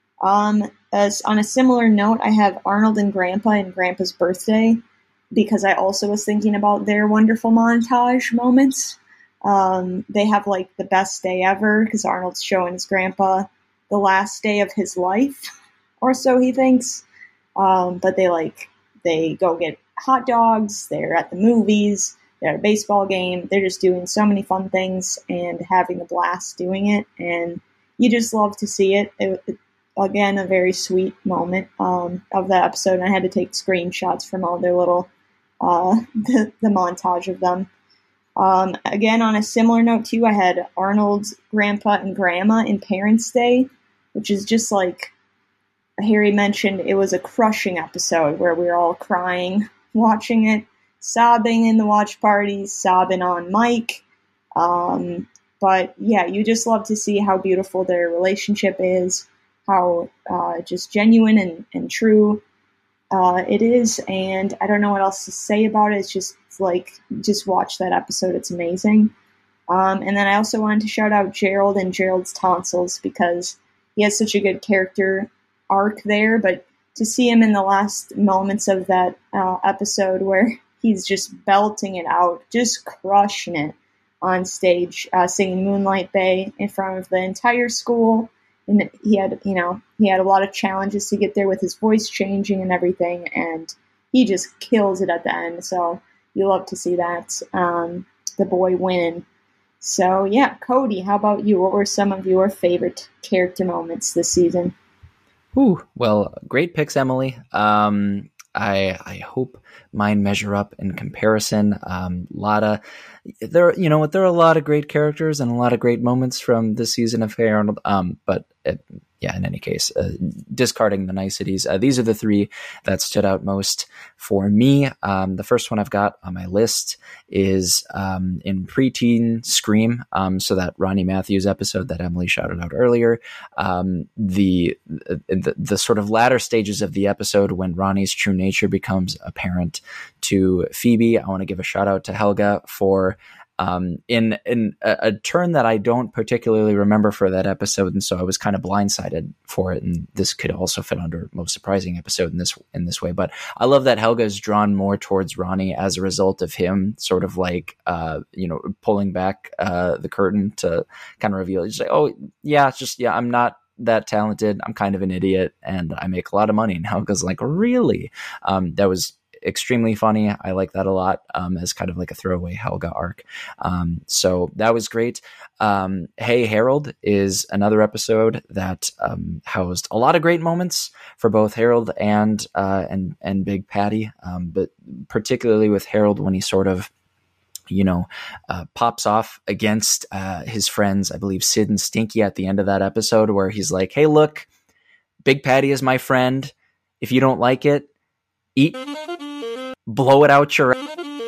As on a similar note, I have Arnold and Grandpa and Grandpa's birthday, because I also was thinking about their wonderful montage moments. They have like the best day ever, because Arnold's showing his grandpa the last day of his life, or so he thinks. But they go get hot dogs, they're at the movies, they're at a baseball game, they're just doing so many fun things and having a blast doing it, and you just love to see it. again, a very sweet moment of that episode. And I had to take screenshots from all their little, the montage of them. Again, on a similar note too, I had Arnold's grandpa and grandma in Parents' Day, which is just like Harry mentioned, it was a crushing episode where we were all crying, watching it, sobbing in the watch parties, sobbing on Mike. But yeah, you just love to see how beautiful their relationship is, how just genuine and true it is. And I don't know what else to say about it. It's just just watch that episode. It's amazing. And then I also wanted to shout out Gerald and Gerald's tonsils because he has such a good character arc there. But to see him in the last moments of that episode where he's just belting it out, just crushing it on stage, singing Moonlight Bay in front of the entire school. And he had a lot of challenges to get there with his voice changing and everything. And he just kills it at the end. So you love to see that, the boy win. So yeah, Cody, how about you? What were some of your favorite character moments this season? Ooh, well, great picks, Emily. I hope mine measure up in comparison. There are a lot of great characters and a lot of great moments from this season of Hey Arnold. In any case, discarding the niceties, these are the three that stood out most for me. The first one I've got on my list is in preteen Scream, so that Ronnie Matthews episode that Emily shouted out earlier. The sort of latter stages of the episode when Ronnie's true nature becomes apparent to Phoebe. I want to give a shout out to Helga for in a turn that I don't particularly remember for that episode, and so I was kind of blindsided for it. And this could also fit under most surprising episode in this way. But I love that Helga is drawn more towards Ronnie as a result of him sort of pulling back the curtain to kind of reveal. It's like, oh yeah, I'm not that talented. I'm kind of an idiot, and I make a lot of money. And Helga's like, really? That was extremely funny. I like that a lot as kind of like a throwaway Helga arc. So that was great. Hey Harold is another episode that housed a lot of great moments for both Harold and Big Patty, but particularly with Harold when he sort of pops off against his friends, I believe Sid and Stinky at the end of that episode, where he's like, hey, look, Big Patty is my friend. If you don't like it, blow it out your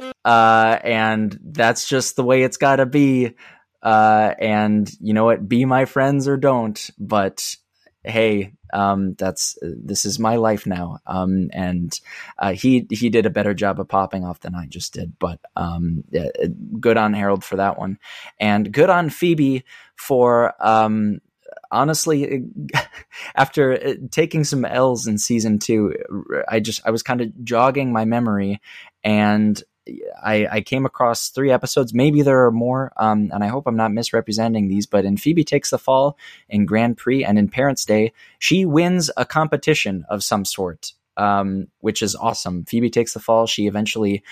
and that's just the way it's gotta be. And you know what? Be my friends or don't. But hey, this is my life now. And he did a better job of popping off than I just did. But good on Harold for that one, and good on Phoebe for honestly, after taking some L's in season 2, I was kind of jogging my memory, and I came across 3 episodes. Maybe there are more, and I hope I'm not misrepresenting these, but in Phoebe Takes the Fall, in Grand Prix, and in Parents' Day, she wins a competition of some sort, which is awesome. Phoebe Takes the Fall, she eventually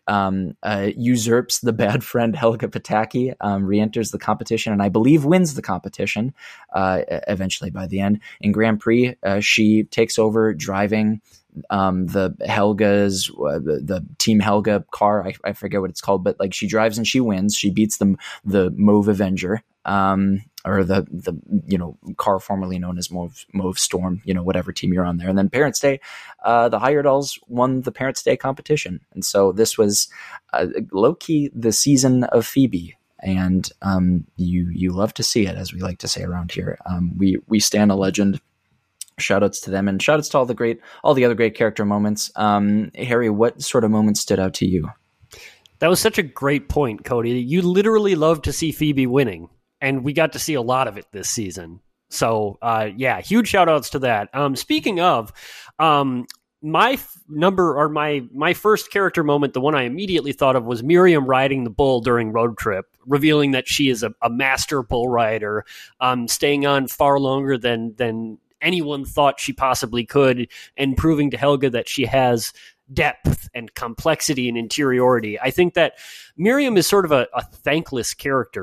usurps the bad friend Helga Pataki, re-enters the competition, and I believe wins the competition eventually by the end. In Grand Prix, she takes over driving the Helga's the Team Helga car. I forget what it's called, but like she drives and she wins. She beats the Mauve Avenger, or the car formerly known as Mauve Storm, whatever team you're on there. And then Parents' Day, the Heyerdahls won the Parents' Day competition, and so this was low key the season of Phoebe. And you love to see it, as we like to say around here. We stand a legend. Shoutouts to them, and shoutouts to all the other great character moments. Harry, what sort of moments stood out to you? That was such a great point, Cody. You literally love to see Phoebe winning, and we got to see a lot of it this season. So, huge shoutouts to that. Speaking of, my first character moment, the one I immediately thought of, was Miriam riding the bull during Road Trip, revealing that she is a master bull rider, staying on far longer than anyone thought she possibly could, and proving to Helga that she has depth and complexity and interiority. I think that Miriam is sort of a thankless character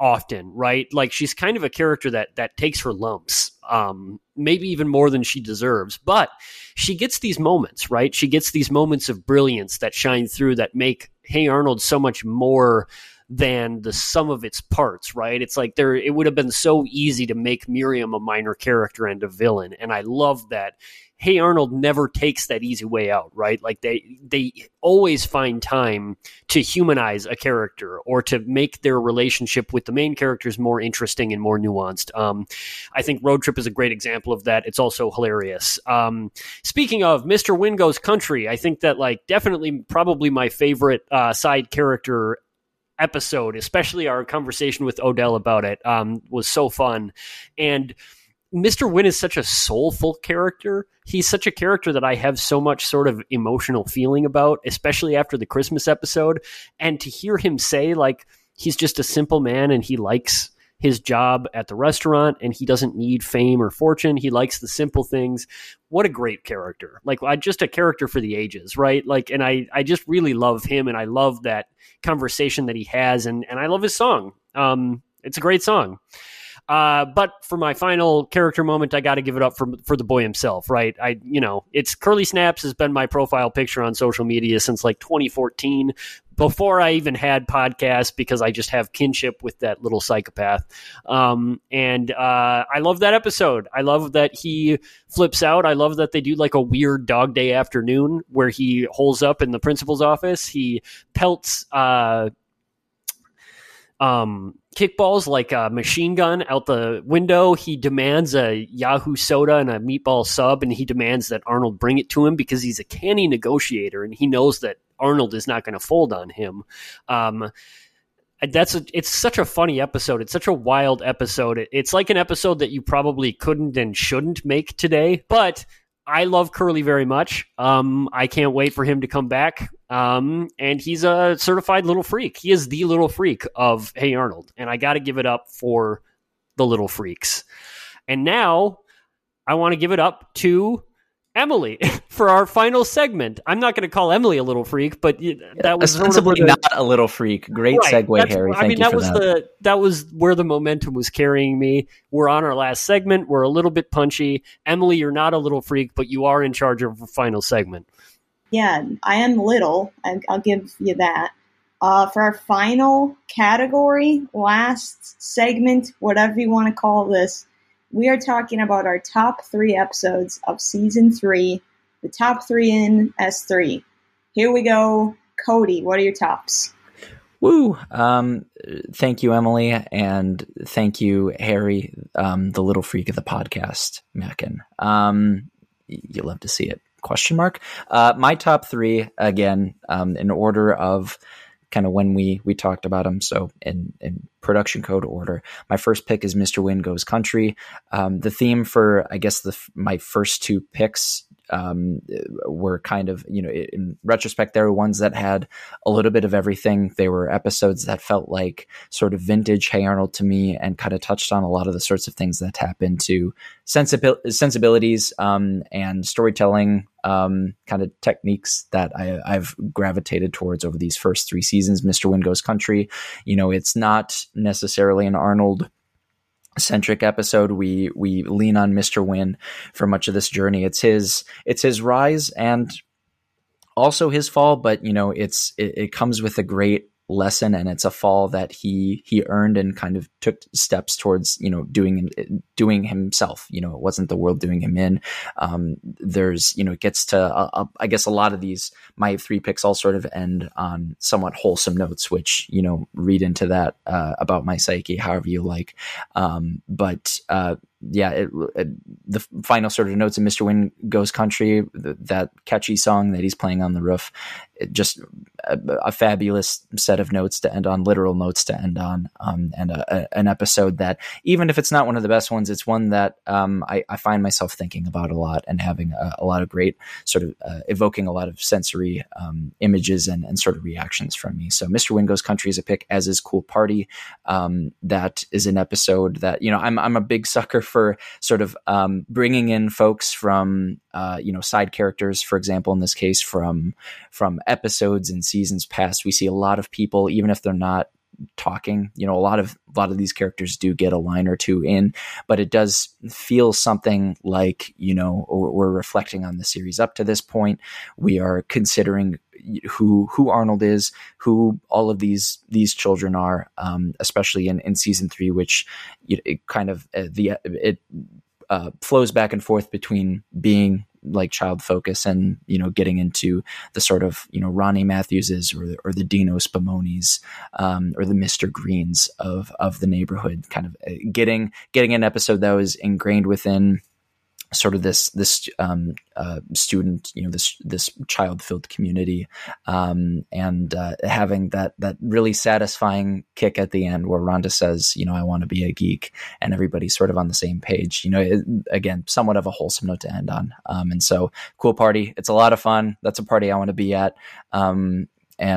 often, right? Like she's kind of a character that takes her lumps, maybe even more than she deserves, but she gets these moments, right? She gets these moments of brilliance that shine through that make Hey Arnold so much more than the sum of its parts, right? It's like it would have been so easy to make Miriam a minor character and a villain. And I love that Hey Arnold never takes that easy way out, right? Like they always find time to humanize a character or to make their relationship with the main characters more interesting and more nuanced. I think Road Trip is a great example of that. It's also hilarious. Speaking of Mr. Wingo's Country, I think that like definitely probably my favorite side character episode, especially our conversation with Odell about it, was so fun. And Mr. Wynn is such a soulful character. He's such a character that I have so much sort of emotional feeling about, especially after the Christmas episode. And to hear him say, like, he's just a simple man and he likes his job at the restaurant and he doesn't need fame or fortune. He likes the simple things. What a great character. Like, just a character for the ages, right? Like, and I just really love him and I love that conversation that he has and I love his song. It's a great song. But for my final character moment, I got to give it up for the boy himself, right? It's Curly Snaps has been my profile picture on social media since like 2014, before I even had podcasts, because I just have kinship with that little psychopath. And I love that episode. I love that he flips out. I love that they do like a weird Dog Day afternoon where he holes up in the principal's office. He pelts, kickballs like a machine gun out the window. He demands a Yahoo soda and a meatball sub, and he demands that Arnold bring it to him because he's a canny negotiator and he knows that Arnold is not going to fold on him. It's such a funny episode. It's such a wild episode. It's like an episode that you probably couldn't and shouldn't make today, but I love Curly very much. I can't wait for him to come back. And he's a certified little freak. He is the little freak of Hey Arnold. And I got to give it up for the little freaks. And now I want to give it up to Emily for our final segment. I'm not going to call Emily a little freak, but that was ostensibly not a little freak. Great right. segue, Harry. Thank you for that. That was where the momentum was carrying me. We're on our last segment. We're a little bit punchy. Emily, you're not a little freak, but you are in charge of the final segment. Yeah, I am little. I'll give you that. For our final category, last segment, whatever you want to call this, we are talking about our top 3 episodes of season 3, the top 3 in S3. Here we go. Cody, what are your tops? Woo! Thank you, Emily, and thank you, Harry, the little freak of the podcast, Mackin. You love to see it. Question mark. My top 3, again, in order of kind of when we talked about them. So in production code order, my first pick is Mr. Wynn Goes Country. The theme for, I guess, my first 2 picks were kind of, in retrospect, there were ones that had a little bit of everything. They were episodes that felt like sort of vintage Hey Arnold to me and kind of touched on a lot of the sorts of things that tap into sensibilities and storytelling kind of techniques that I've gravitated towards over these first 3 seasons. Mr. Wynn Goes Country, it's not necessarily an Arnold centric episode. We lean on Mr. Wynn for much of this journey. It's his rise and also his fall, but it comes with a great lesson, and it's a fall that he earned and kind of took steps towards doing himself. It wasn't the world doing him in. There's it gets to I guess a lot of these my 3 picks all sort of end on somewhat wholesome notes, which read into that about my psyche however you like. But the final sort of notes of Mr. Wynn Goes Country, that catchy song that he's playing on the roof, just a fabulous set of notes to end on, literal notes to end on, and an episode that, even if it's not one of the best ones, it's one that I find myself thinking about a lot and having a lot of great sort of evoking a lot of sensory images and sort of reactions from me. So Mr. Wynn Goes Country is a pick, as is Cool Party. That is an episode that, I'm a big sucker for sort of bringing in folks from side characters, for example, in this case from episodes and seasons past. We see a lot of people, even if they're not talking. A lot of these characters do get a line or two in, but it does feel something like, we're reflecting on the series up to this point. We are considering who Arnold is, who all of these children are, especially in season 3, which it kind of flows back and forth between being like child focus and getting into the sort of Ronnie Matthews's or the Dino Spamonis or the Mr. Greens of the neighborhood, kind of getting an episode that was ingrained within sort of this student, this child-filled community, and having that really satisfying kick at the end where Rhonda says, I want to be a geek, and everybody's sort of on the same page. Again, somewhat of a wholesome note to end on. And so, cool party. It's a lot of fun. That's a party I want to be at. And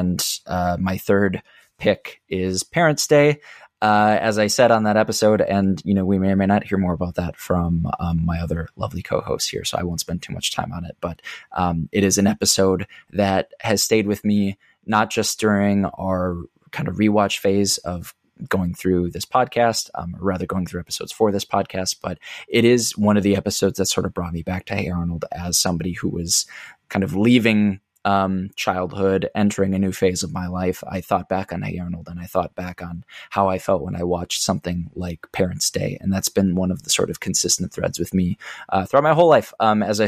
my third pick is Parents' Day. As I said on that episode, and we may or may not hear more about that from my other lovely co-hosts here, so I won't spend too much time on it. But it is an episode that has stayed with me, not just during our kind of rewatch phase of going through this podcast, or rather going through episodes for this podcast, but it is one of the episodes that sort of brought me back to Hey Arnold as somebody who was kind of leaving childhood, entering a new phase of my life. I thought back on Hey Arnold, and I thought back on how I felt when I watched something like Parents' Day. And that's been one of the sort of consistent threads with me throughout my whole life,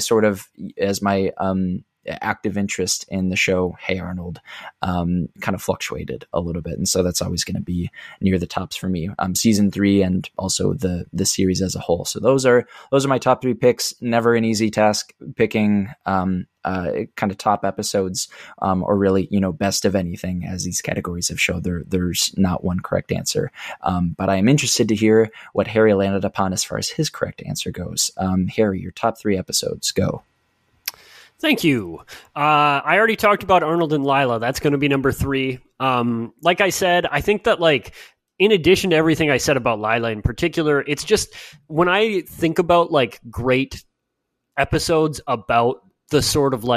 as my active interest in the show Hey Arnold kind of fluctuated a little bit. And so that's always going to be near the tops for me. Season 3 and also the series as a whole. So those are my top 3 picks. Never an easy task picking kind of top episodes, or really, best of anything, as these categories have shown. There's not one correct answer. But I am interested to hear what Harry landed upon as far as his correct answer goes. Harry, your top 3 episodes, go. Thank you. I already talked about Arnold and Lila. That's going to be number 3. Like I said, I think that in addition to everything I said about Lila in particular, it's just when I think about great episodes about the sort of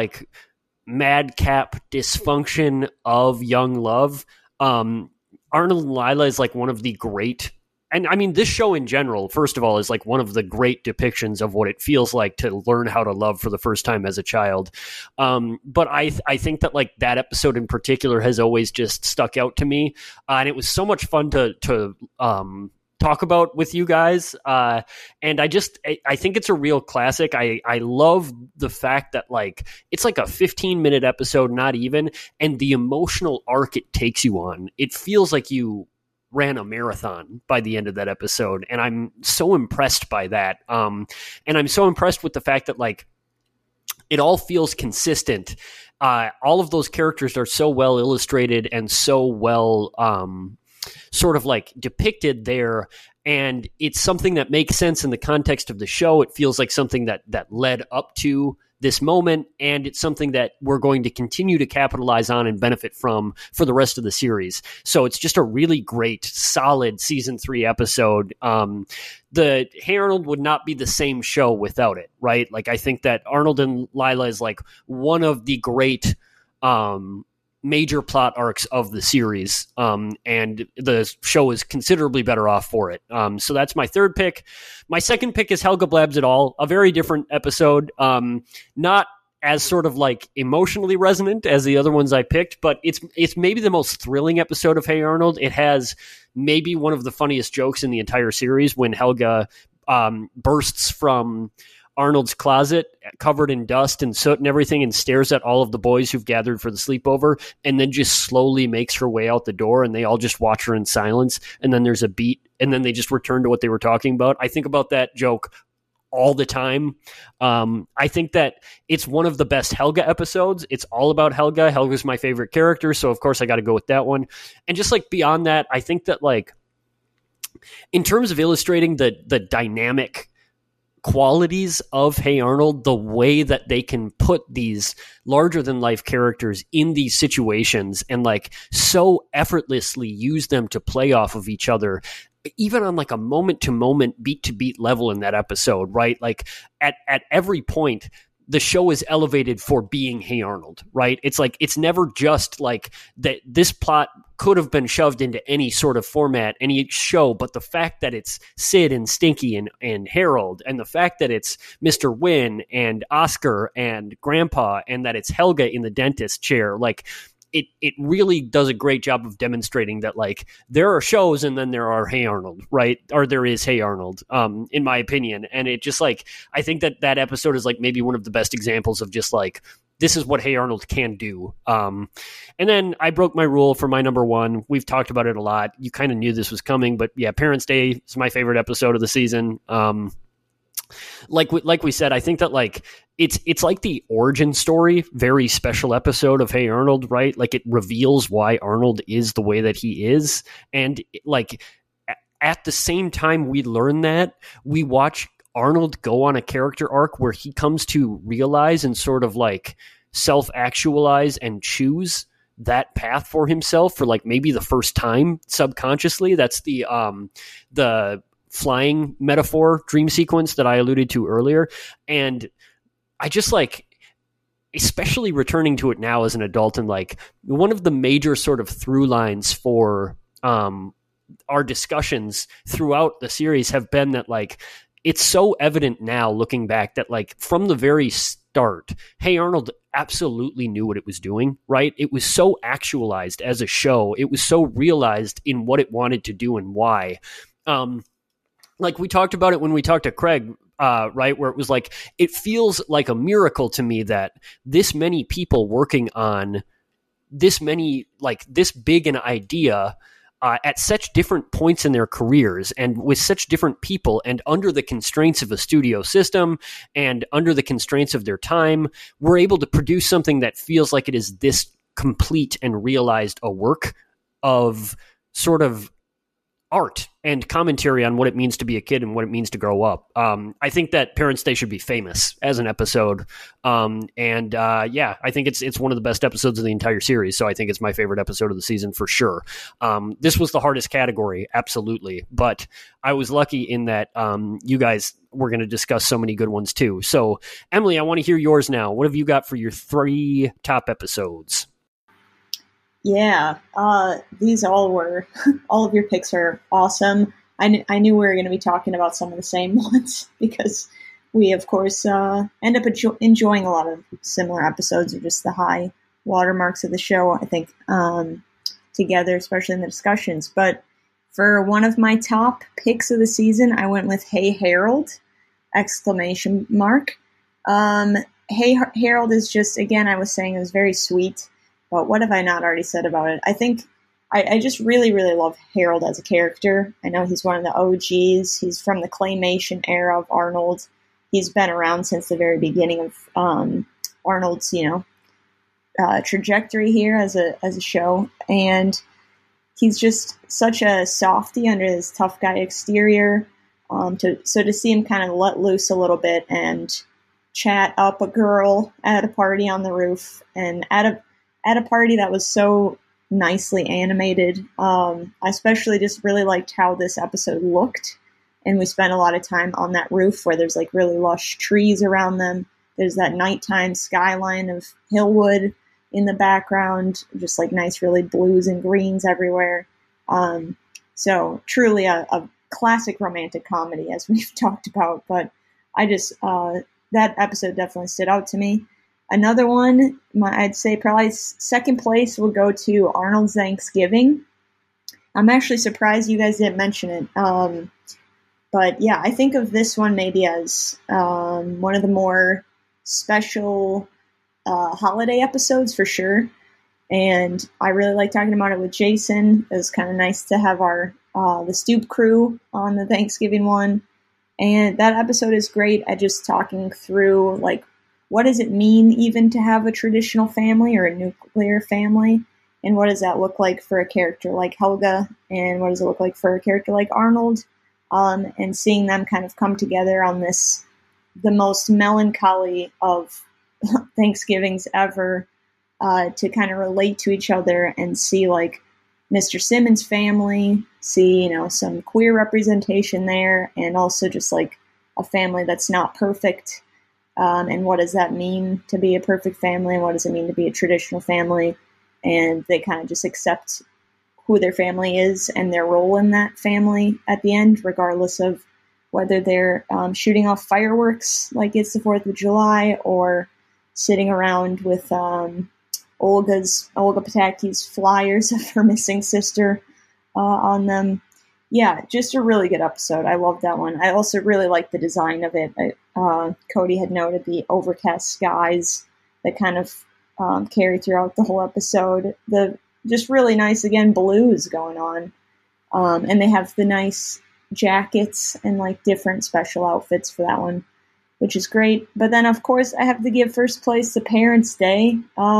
madcap dysfunction of young love, Arnold and Lila is one of the great. And I mean, this show in general, first of all, is one of the great depictions of what it feels like to learn how to love for the first time as a child. But I think that that episode in particular has always just stuck out to me. And it was so much fun to talk about with you guys. And I think it's a real classic. I love the fact that it's a 15-minute episode, not even. And the emotional arc it takes you on, it feels like you ran a marathon by the end of that episode. And I'm so impressed by that. And I'm so impressed with the fact that it all feels consistent. All of those characters are so well illustrated and so well sort of depicted there. And it's something that makes sense in the context of the show. It feels like something that led up to this moment, and it's something that we're going to continue to capitalize on and benefit from for the rest of the series. So it's just a really great, solid season 3 episode. The Hey Arnold would not be the same show without it, right? I think that Arnold and Lila is one of the great major plot arcs of the series, and the show is considerably better off for it. So that's my third pick. My second pick is Helga Blabs It All, a very different episode, not as sort of emotionally resonant as the other ones I picked, but it's maybe the most thrilling episode of Hey Arnold. It has maybe one of the funniest jokes in the entire series when Helga bursts from Arnold's closet covered in dust and soot and everything and stares at all of the boys who've gathered for the sleepover, and then just slowly makes her way out the door, and they all just watch her in silence, and then there's a beat, and then they just return to what they were talking about. I think about that joke all the time. I think that it's one of the best Helga episodes. It's all about Helga. Helga's my favorite character, so of course I got to go with that one. And just beyond that, I think that in terms of illustrating the dynamic qualities of Hey Arnold, the way that they can put these larger than life characters in these situations and so effortlessly use them to play off of each other, even on a moment to moment, beat to beat level in that episode, right? At every point, the show is elevated for being Hey Arnold, right? It's it's never just that this plot could have been shoved into any sort of format, any show, but the fact that it's Sid and Stinky and Harold, and the fact that it's Mr. Wynn and Oscar and Grandpa, and that it's Helga in the dentist chair, like, it really does a great job of demonstrating that, like, there are shows and then there are Hey Arnold, right? Or there is Hey Arnold, in my opinion. And it just, like, I think that episode is, like, maybe one of the best examples of just, like, this is what Hey Arnold can do. And then I broke my rule for my number one. We've talked about it a lot. You kind of knew this was coming, but yeah, Parents' Day is my favorite episode of the season. Like we said, I think that, like, it's like the origin story, very special episode of Hey Arnold, right? Like, it reveals why Arnold is the way that he is. And, like, at the same time we learn that, we watch Arnold go on a character arc where he comes to realize and sort of, like, self-actualize and choose that path for himself for, like, maybe the first time subconsciously. That's the flying metaphor dream sequence that I alluded to earlier. And I just, like, especially returning to it now as an adult, and, like, one of the major sort of through lines for our discussions throughout the series have been that, like, it's so evident now looking back that, like, from the very start, Hey Arnold absolutely knew what it was doing, right? It was so actualized as a show. It was so realized in what it wanted to do and why. Like, we talked about it when we talked to Craig, right, where it was like, it feels like a miracle to me that this many people working on this many, like, this big an idea at such different points in their careers and with such different people and under the constraints of a studio system and under the constraints of their time, we're able to produce something that feels like it is this complete and realized a work of sort of art and commentary on what it means to be a kid and what it means to grow up. I think that Parents' Day should be famous as an episode. Yeah, I think it's one of the best episodes of the entire series. So I think it's my favorite episode of the season for sure. This was the hardest category, absolutely. But I was lucky in that you guys were going to discuss so many good ones too. So Emily, I want to hear yours now. What have you got for your 3 top episodes? Yeah, these all of your picks are awesome. I knew we were going to be talking about some of the same ones because we, of course, end up enjoying a lot of similar episodes, or just the high watermarks of the show, I think, together, especially in the discussions. But for one of my top picks of the season, I went with Hey Harold! ! Hey Harold is just, again, I was saying it was very sweet. But what have I not already said about it? I think I just really, really love Harold as a character. I know he's one of the OGs. He's from the claymation era of Arnold. He's been around since the very beginning of Arnold's, trajectory here as a show. And he's just such a softie under his tough guy exterior. So to see him kind of let loose a little bit and chat up a girl at a party on the roof, and at a party that was so nicely animated. I especially just really liked how this episode looked. And we spent a lot of time on that roof where there's, like, really lush trees around them. There's that nighttime skyline of Hillwood in the background, just, like, nice, really blues and greens everywhere. So truly a classic romantic comedy, as we've talked about. But I just, that episode definitely stood out to me. Another one, I'd say probably second place will go to Arnold's Thanksgiving. I'm actually surprised you guys didn't mention it. But yeah, I think of this one maybe as one of the more special holiday episodes for sure. And I really like talking about it with Jason. It was kind of nice to have the Stoop crew on the Thanksgiving one. And that episode is great at just talking through, like, what does it mean even to have a traditional family or a nuclear family? And what does that look like for a character like Helga? And what does it look like for a character like Arnold? And seeing them kind of come together on this, the most melancholy of Thanksgivings ever, to kind of relate to each other and see, like, Mr. Simmons' family, see, some queer representation there, and also just, like, a family that's not perfect. And what does that mean to be a perfect family? And what does it mean to be a traditional family? And they kind of just accept who their family is and their role in that family at the end, regardless of whether they're shooting off fireworks like it's the 4th of July or sitting around with Olga Pataki's flyers of her missing sister on them. Yeah, just a really good episode. I love that one. I also really like the design of it. Cody had noted the overcast skies that kind of carry throughout the whole episode. The just really nice, again, blues going on. And they have the nice jackets and like different special outfits for that one, which is great. But then, of course, I have to give first place to Parents' Day.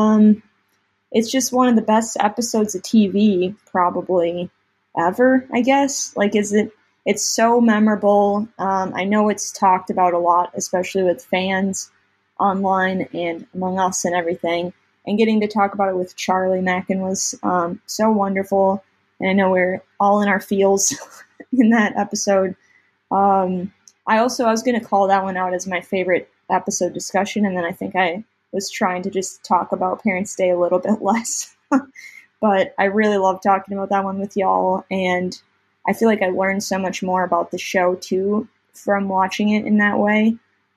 It's just one of the best episodes of TV, probably ever, I guess. Like, it's so memorable. I know it's talked about a lot, especially with fans online and among us and everything. And getting to talk about it with Charlie Mackin was so wonderful. And I know we're all in our feels in that episode. I was going to call that one out as my favorite episode discussion, and then I think I was trying to just talk about Parents' Day a little bit less. But I really love talking about that one with y'all, and I feel like I learned so much more about the show, too, from watching it in that way.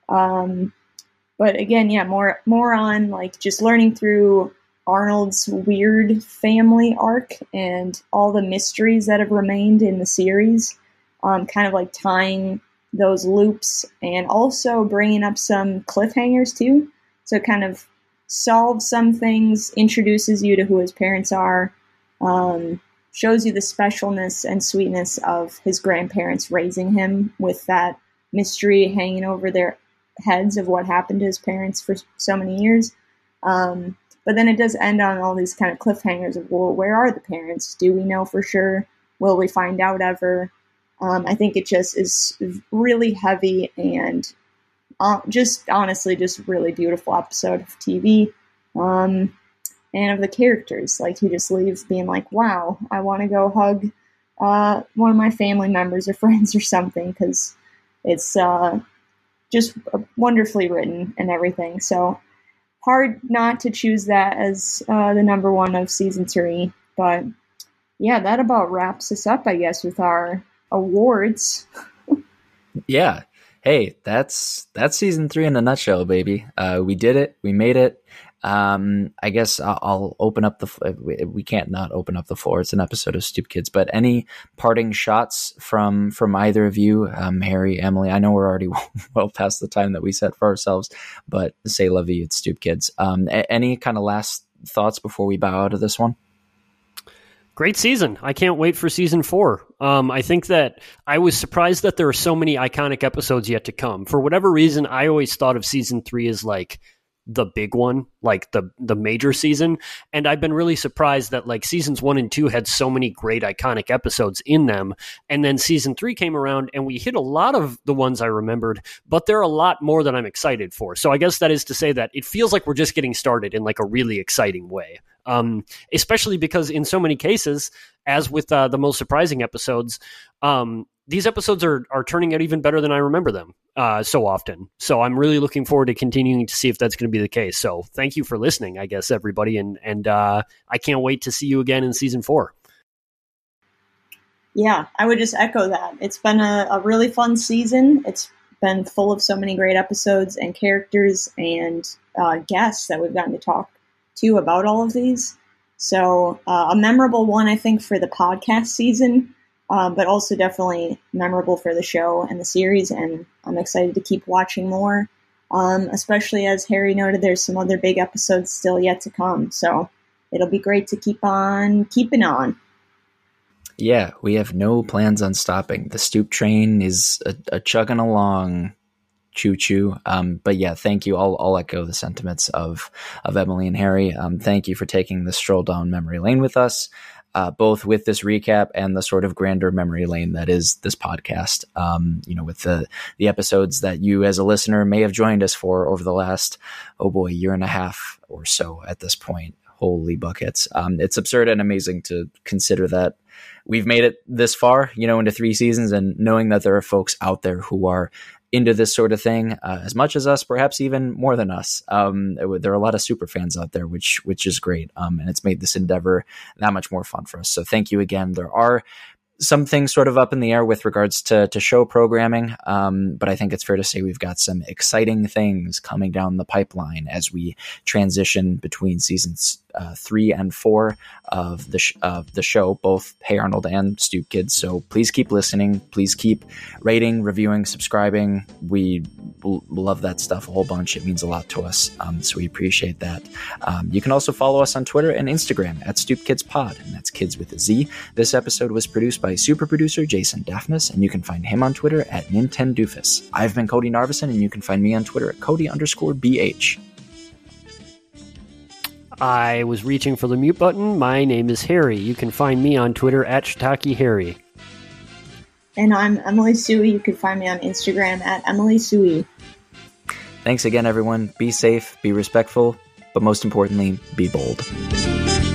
But again, yeah, more on like just learning through Arnold's weird family arc and all the mysteries that have remained in the series, kind of like tying those loops and also bringing up some cliffhangers too. So it kind of solves some things, introduces you to who his parents are, shows you the specialness and sweetness of his grandparents raising him with that mystery hanging over their heads of what happened to his parents for so many years. But then it does end on all these kind of cliffhangers of, well, where are the parents? Do we know for sure? Will we find out ever? I think it just is really heavy and just honestly just really beautiful episode of TV. And of the characters, like he just leaves being like, wow, I want to go hug one of my family members or friends or something, because it's just wonderfully written and everything. So hard not to choose that as the number one of season 3. But yeah, that about wraps us up, I guess, with our awards. Yeah. Hey, that's season 3 in a nutshell, baby. We did it. We made it. I guess I'll open up we can't not open up the floor. It's an episode of Stoop Kids, but any parting shots from either of you, Harry, Emily? I know we're already well past the time that we set for ourselves, but say la vie, it's Stoop Kids. Any kind of last thoughts before we bow out of this one? Great season. I can't wait for season 4. I think that I was surprised that there are so many iconic episodes yet to come. For whatever reason, I always thought of season 3 as like the big one, like the major season. And I've been really surprised that like seasons 1 and 2 had so many great iconic episodes in them. And then season 3 came around and we hit a lot of the ones I remembered, but there are a lot more that I'm excited for. So I guess that is to say that it feels like we're just getting started in like a really exciting way. Especially because in so many cases, as with the most surprising episodes, these episodes are turning out even better than I remember them so often. So I'm really looking forward to continuing to see if that's going to be the case. So thank you for listening, I guess, everybody. And I can't wait to see you again in season 4. Yeah, I would just echo that. It's been a really fun season. It's been full of so many great episodes and characters and guests that we've gotten to talk to about all of these. So a memorable one, I think, for the podcast season, but also definitely memorable for the show and the series. And I'm excited to keep watching more, especially as Harry noted, there's some other big episodes still yet to come. So it'll be great to keep on keeping on. Yeah, we have no plans on stopping. The Stoop train is a chugging along. Choo-choo. But yeah, thank you. I'll echo the sentiments of Emily and Harry. Thank you for taking this stroll down memory lane with us, both with this recap and the sort of grander memory lane that is this podcast. With the episodes that you as a listener may have joined us for over the last, year and a half or so at this point. Holy buckets. It's absurd and amazing to consider that we've made it this far, into 3 seasons, and knowing that there are folks out there who are into this sort of thing as much as us, perhaps even more than us. There are a lot of super fans out there, which is great. And it's made this endeavor that much more fun for us. So thank you again. There are some things sort of up in the air with regards to show programming. But I think it's fair to say we've got some exciting things coming down the pipeline as we transition between seasons 3 and 4 of the show, both Hey Arnold and Stoop Kids. So please keep listening. Please keep rating, reviewing, subscribing. We love that stuff a whole bunch. It means a lot to us. So we appreciate that. You can also follow us on Twitter and Instagram at Stoop Kids Pod, and that's kids with a Z. This episode was produced by super producer Jason Daphnis, and you can find him on Twitter at Nintendoofus. I've been Cody Narvison, and you can find me on Twitter at Cody_BH. I was reaching for the mute button. My name is Harry. You can find me on Twitter at Shiitake Harry. And I'm Emily Sui. You can find me on Instagram at Emily Sui. Thanks again, everyone. Be safe, be respectful, but most importantly, be bold.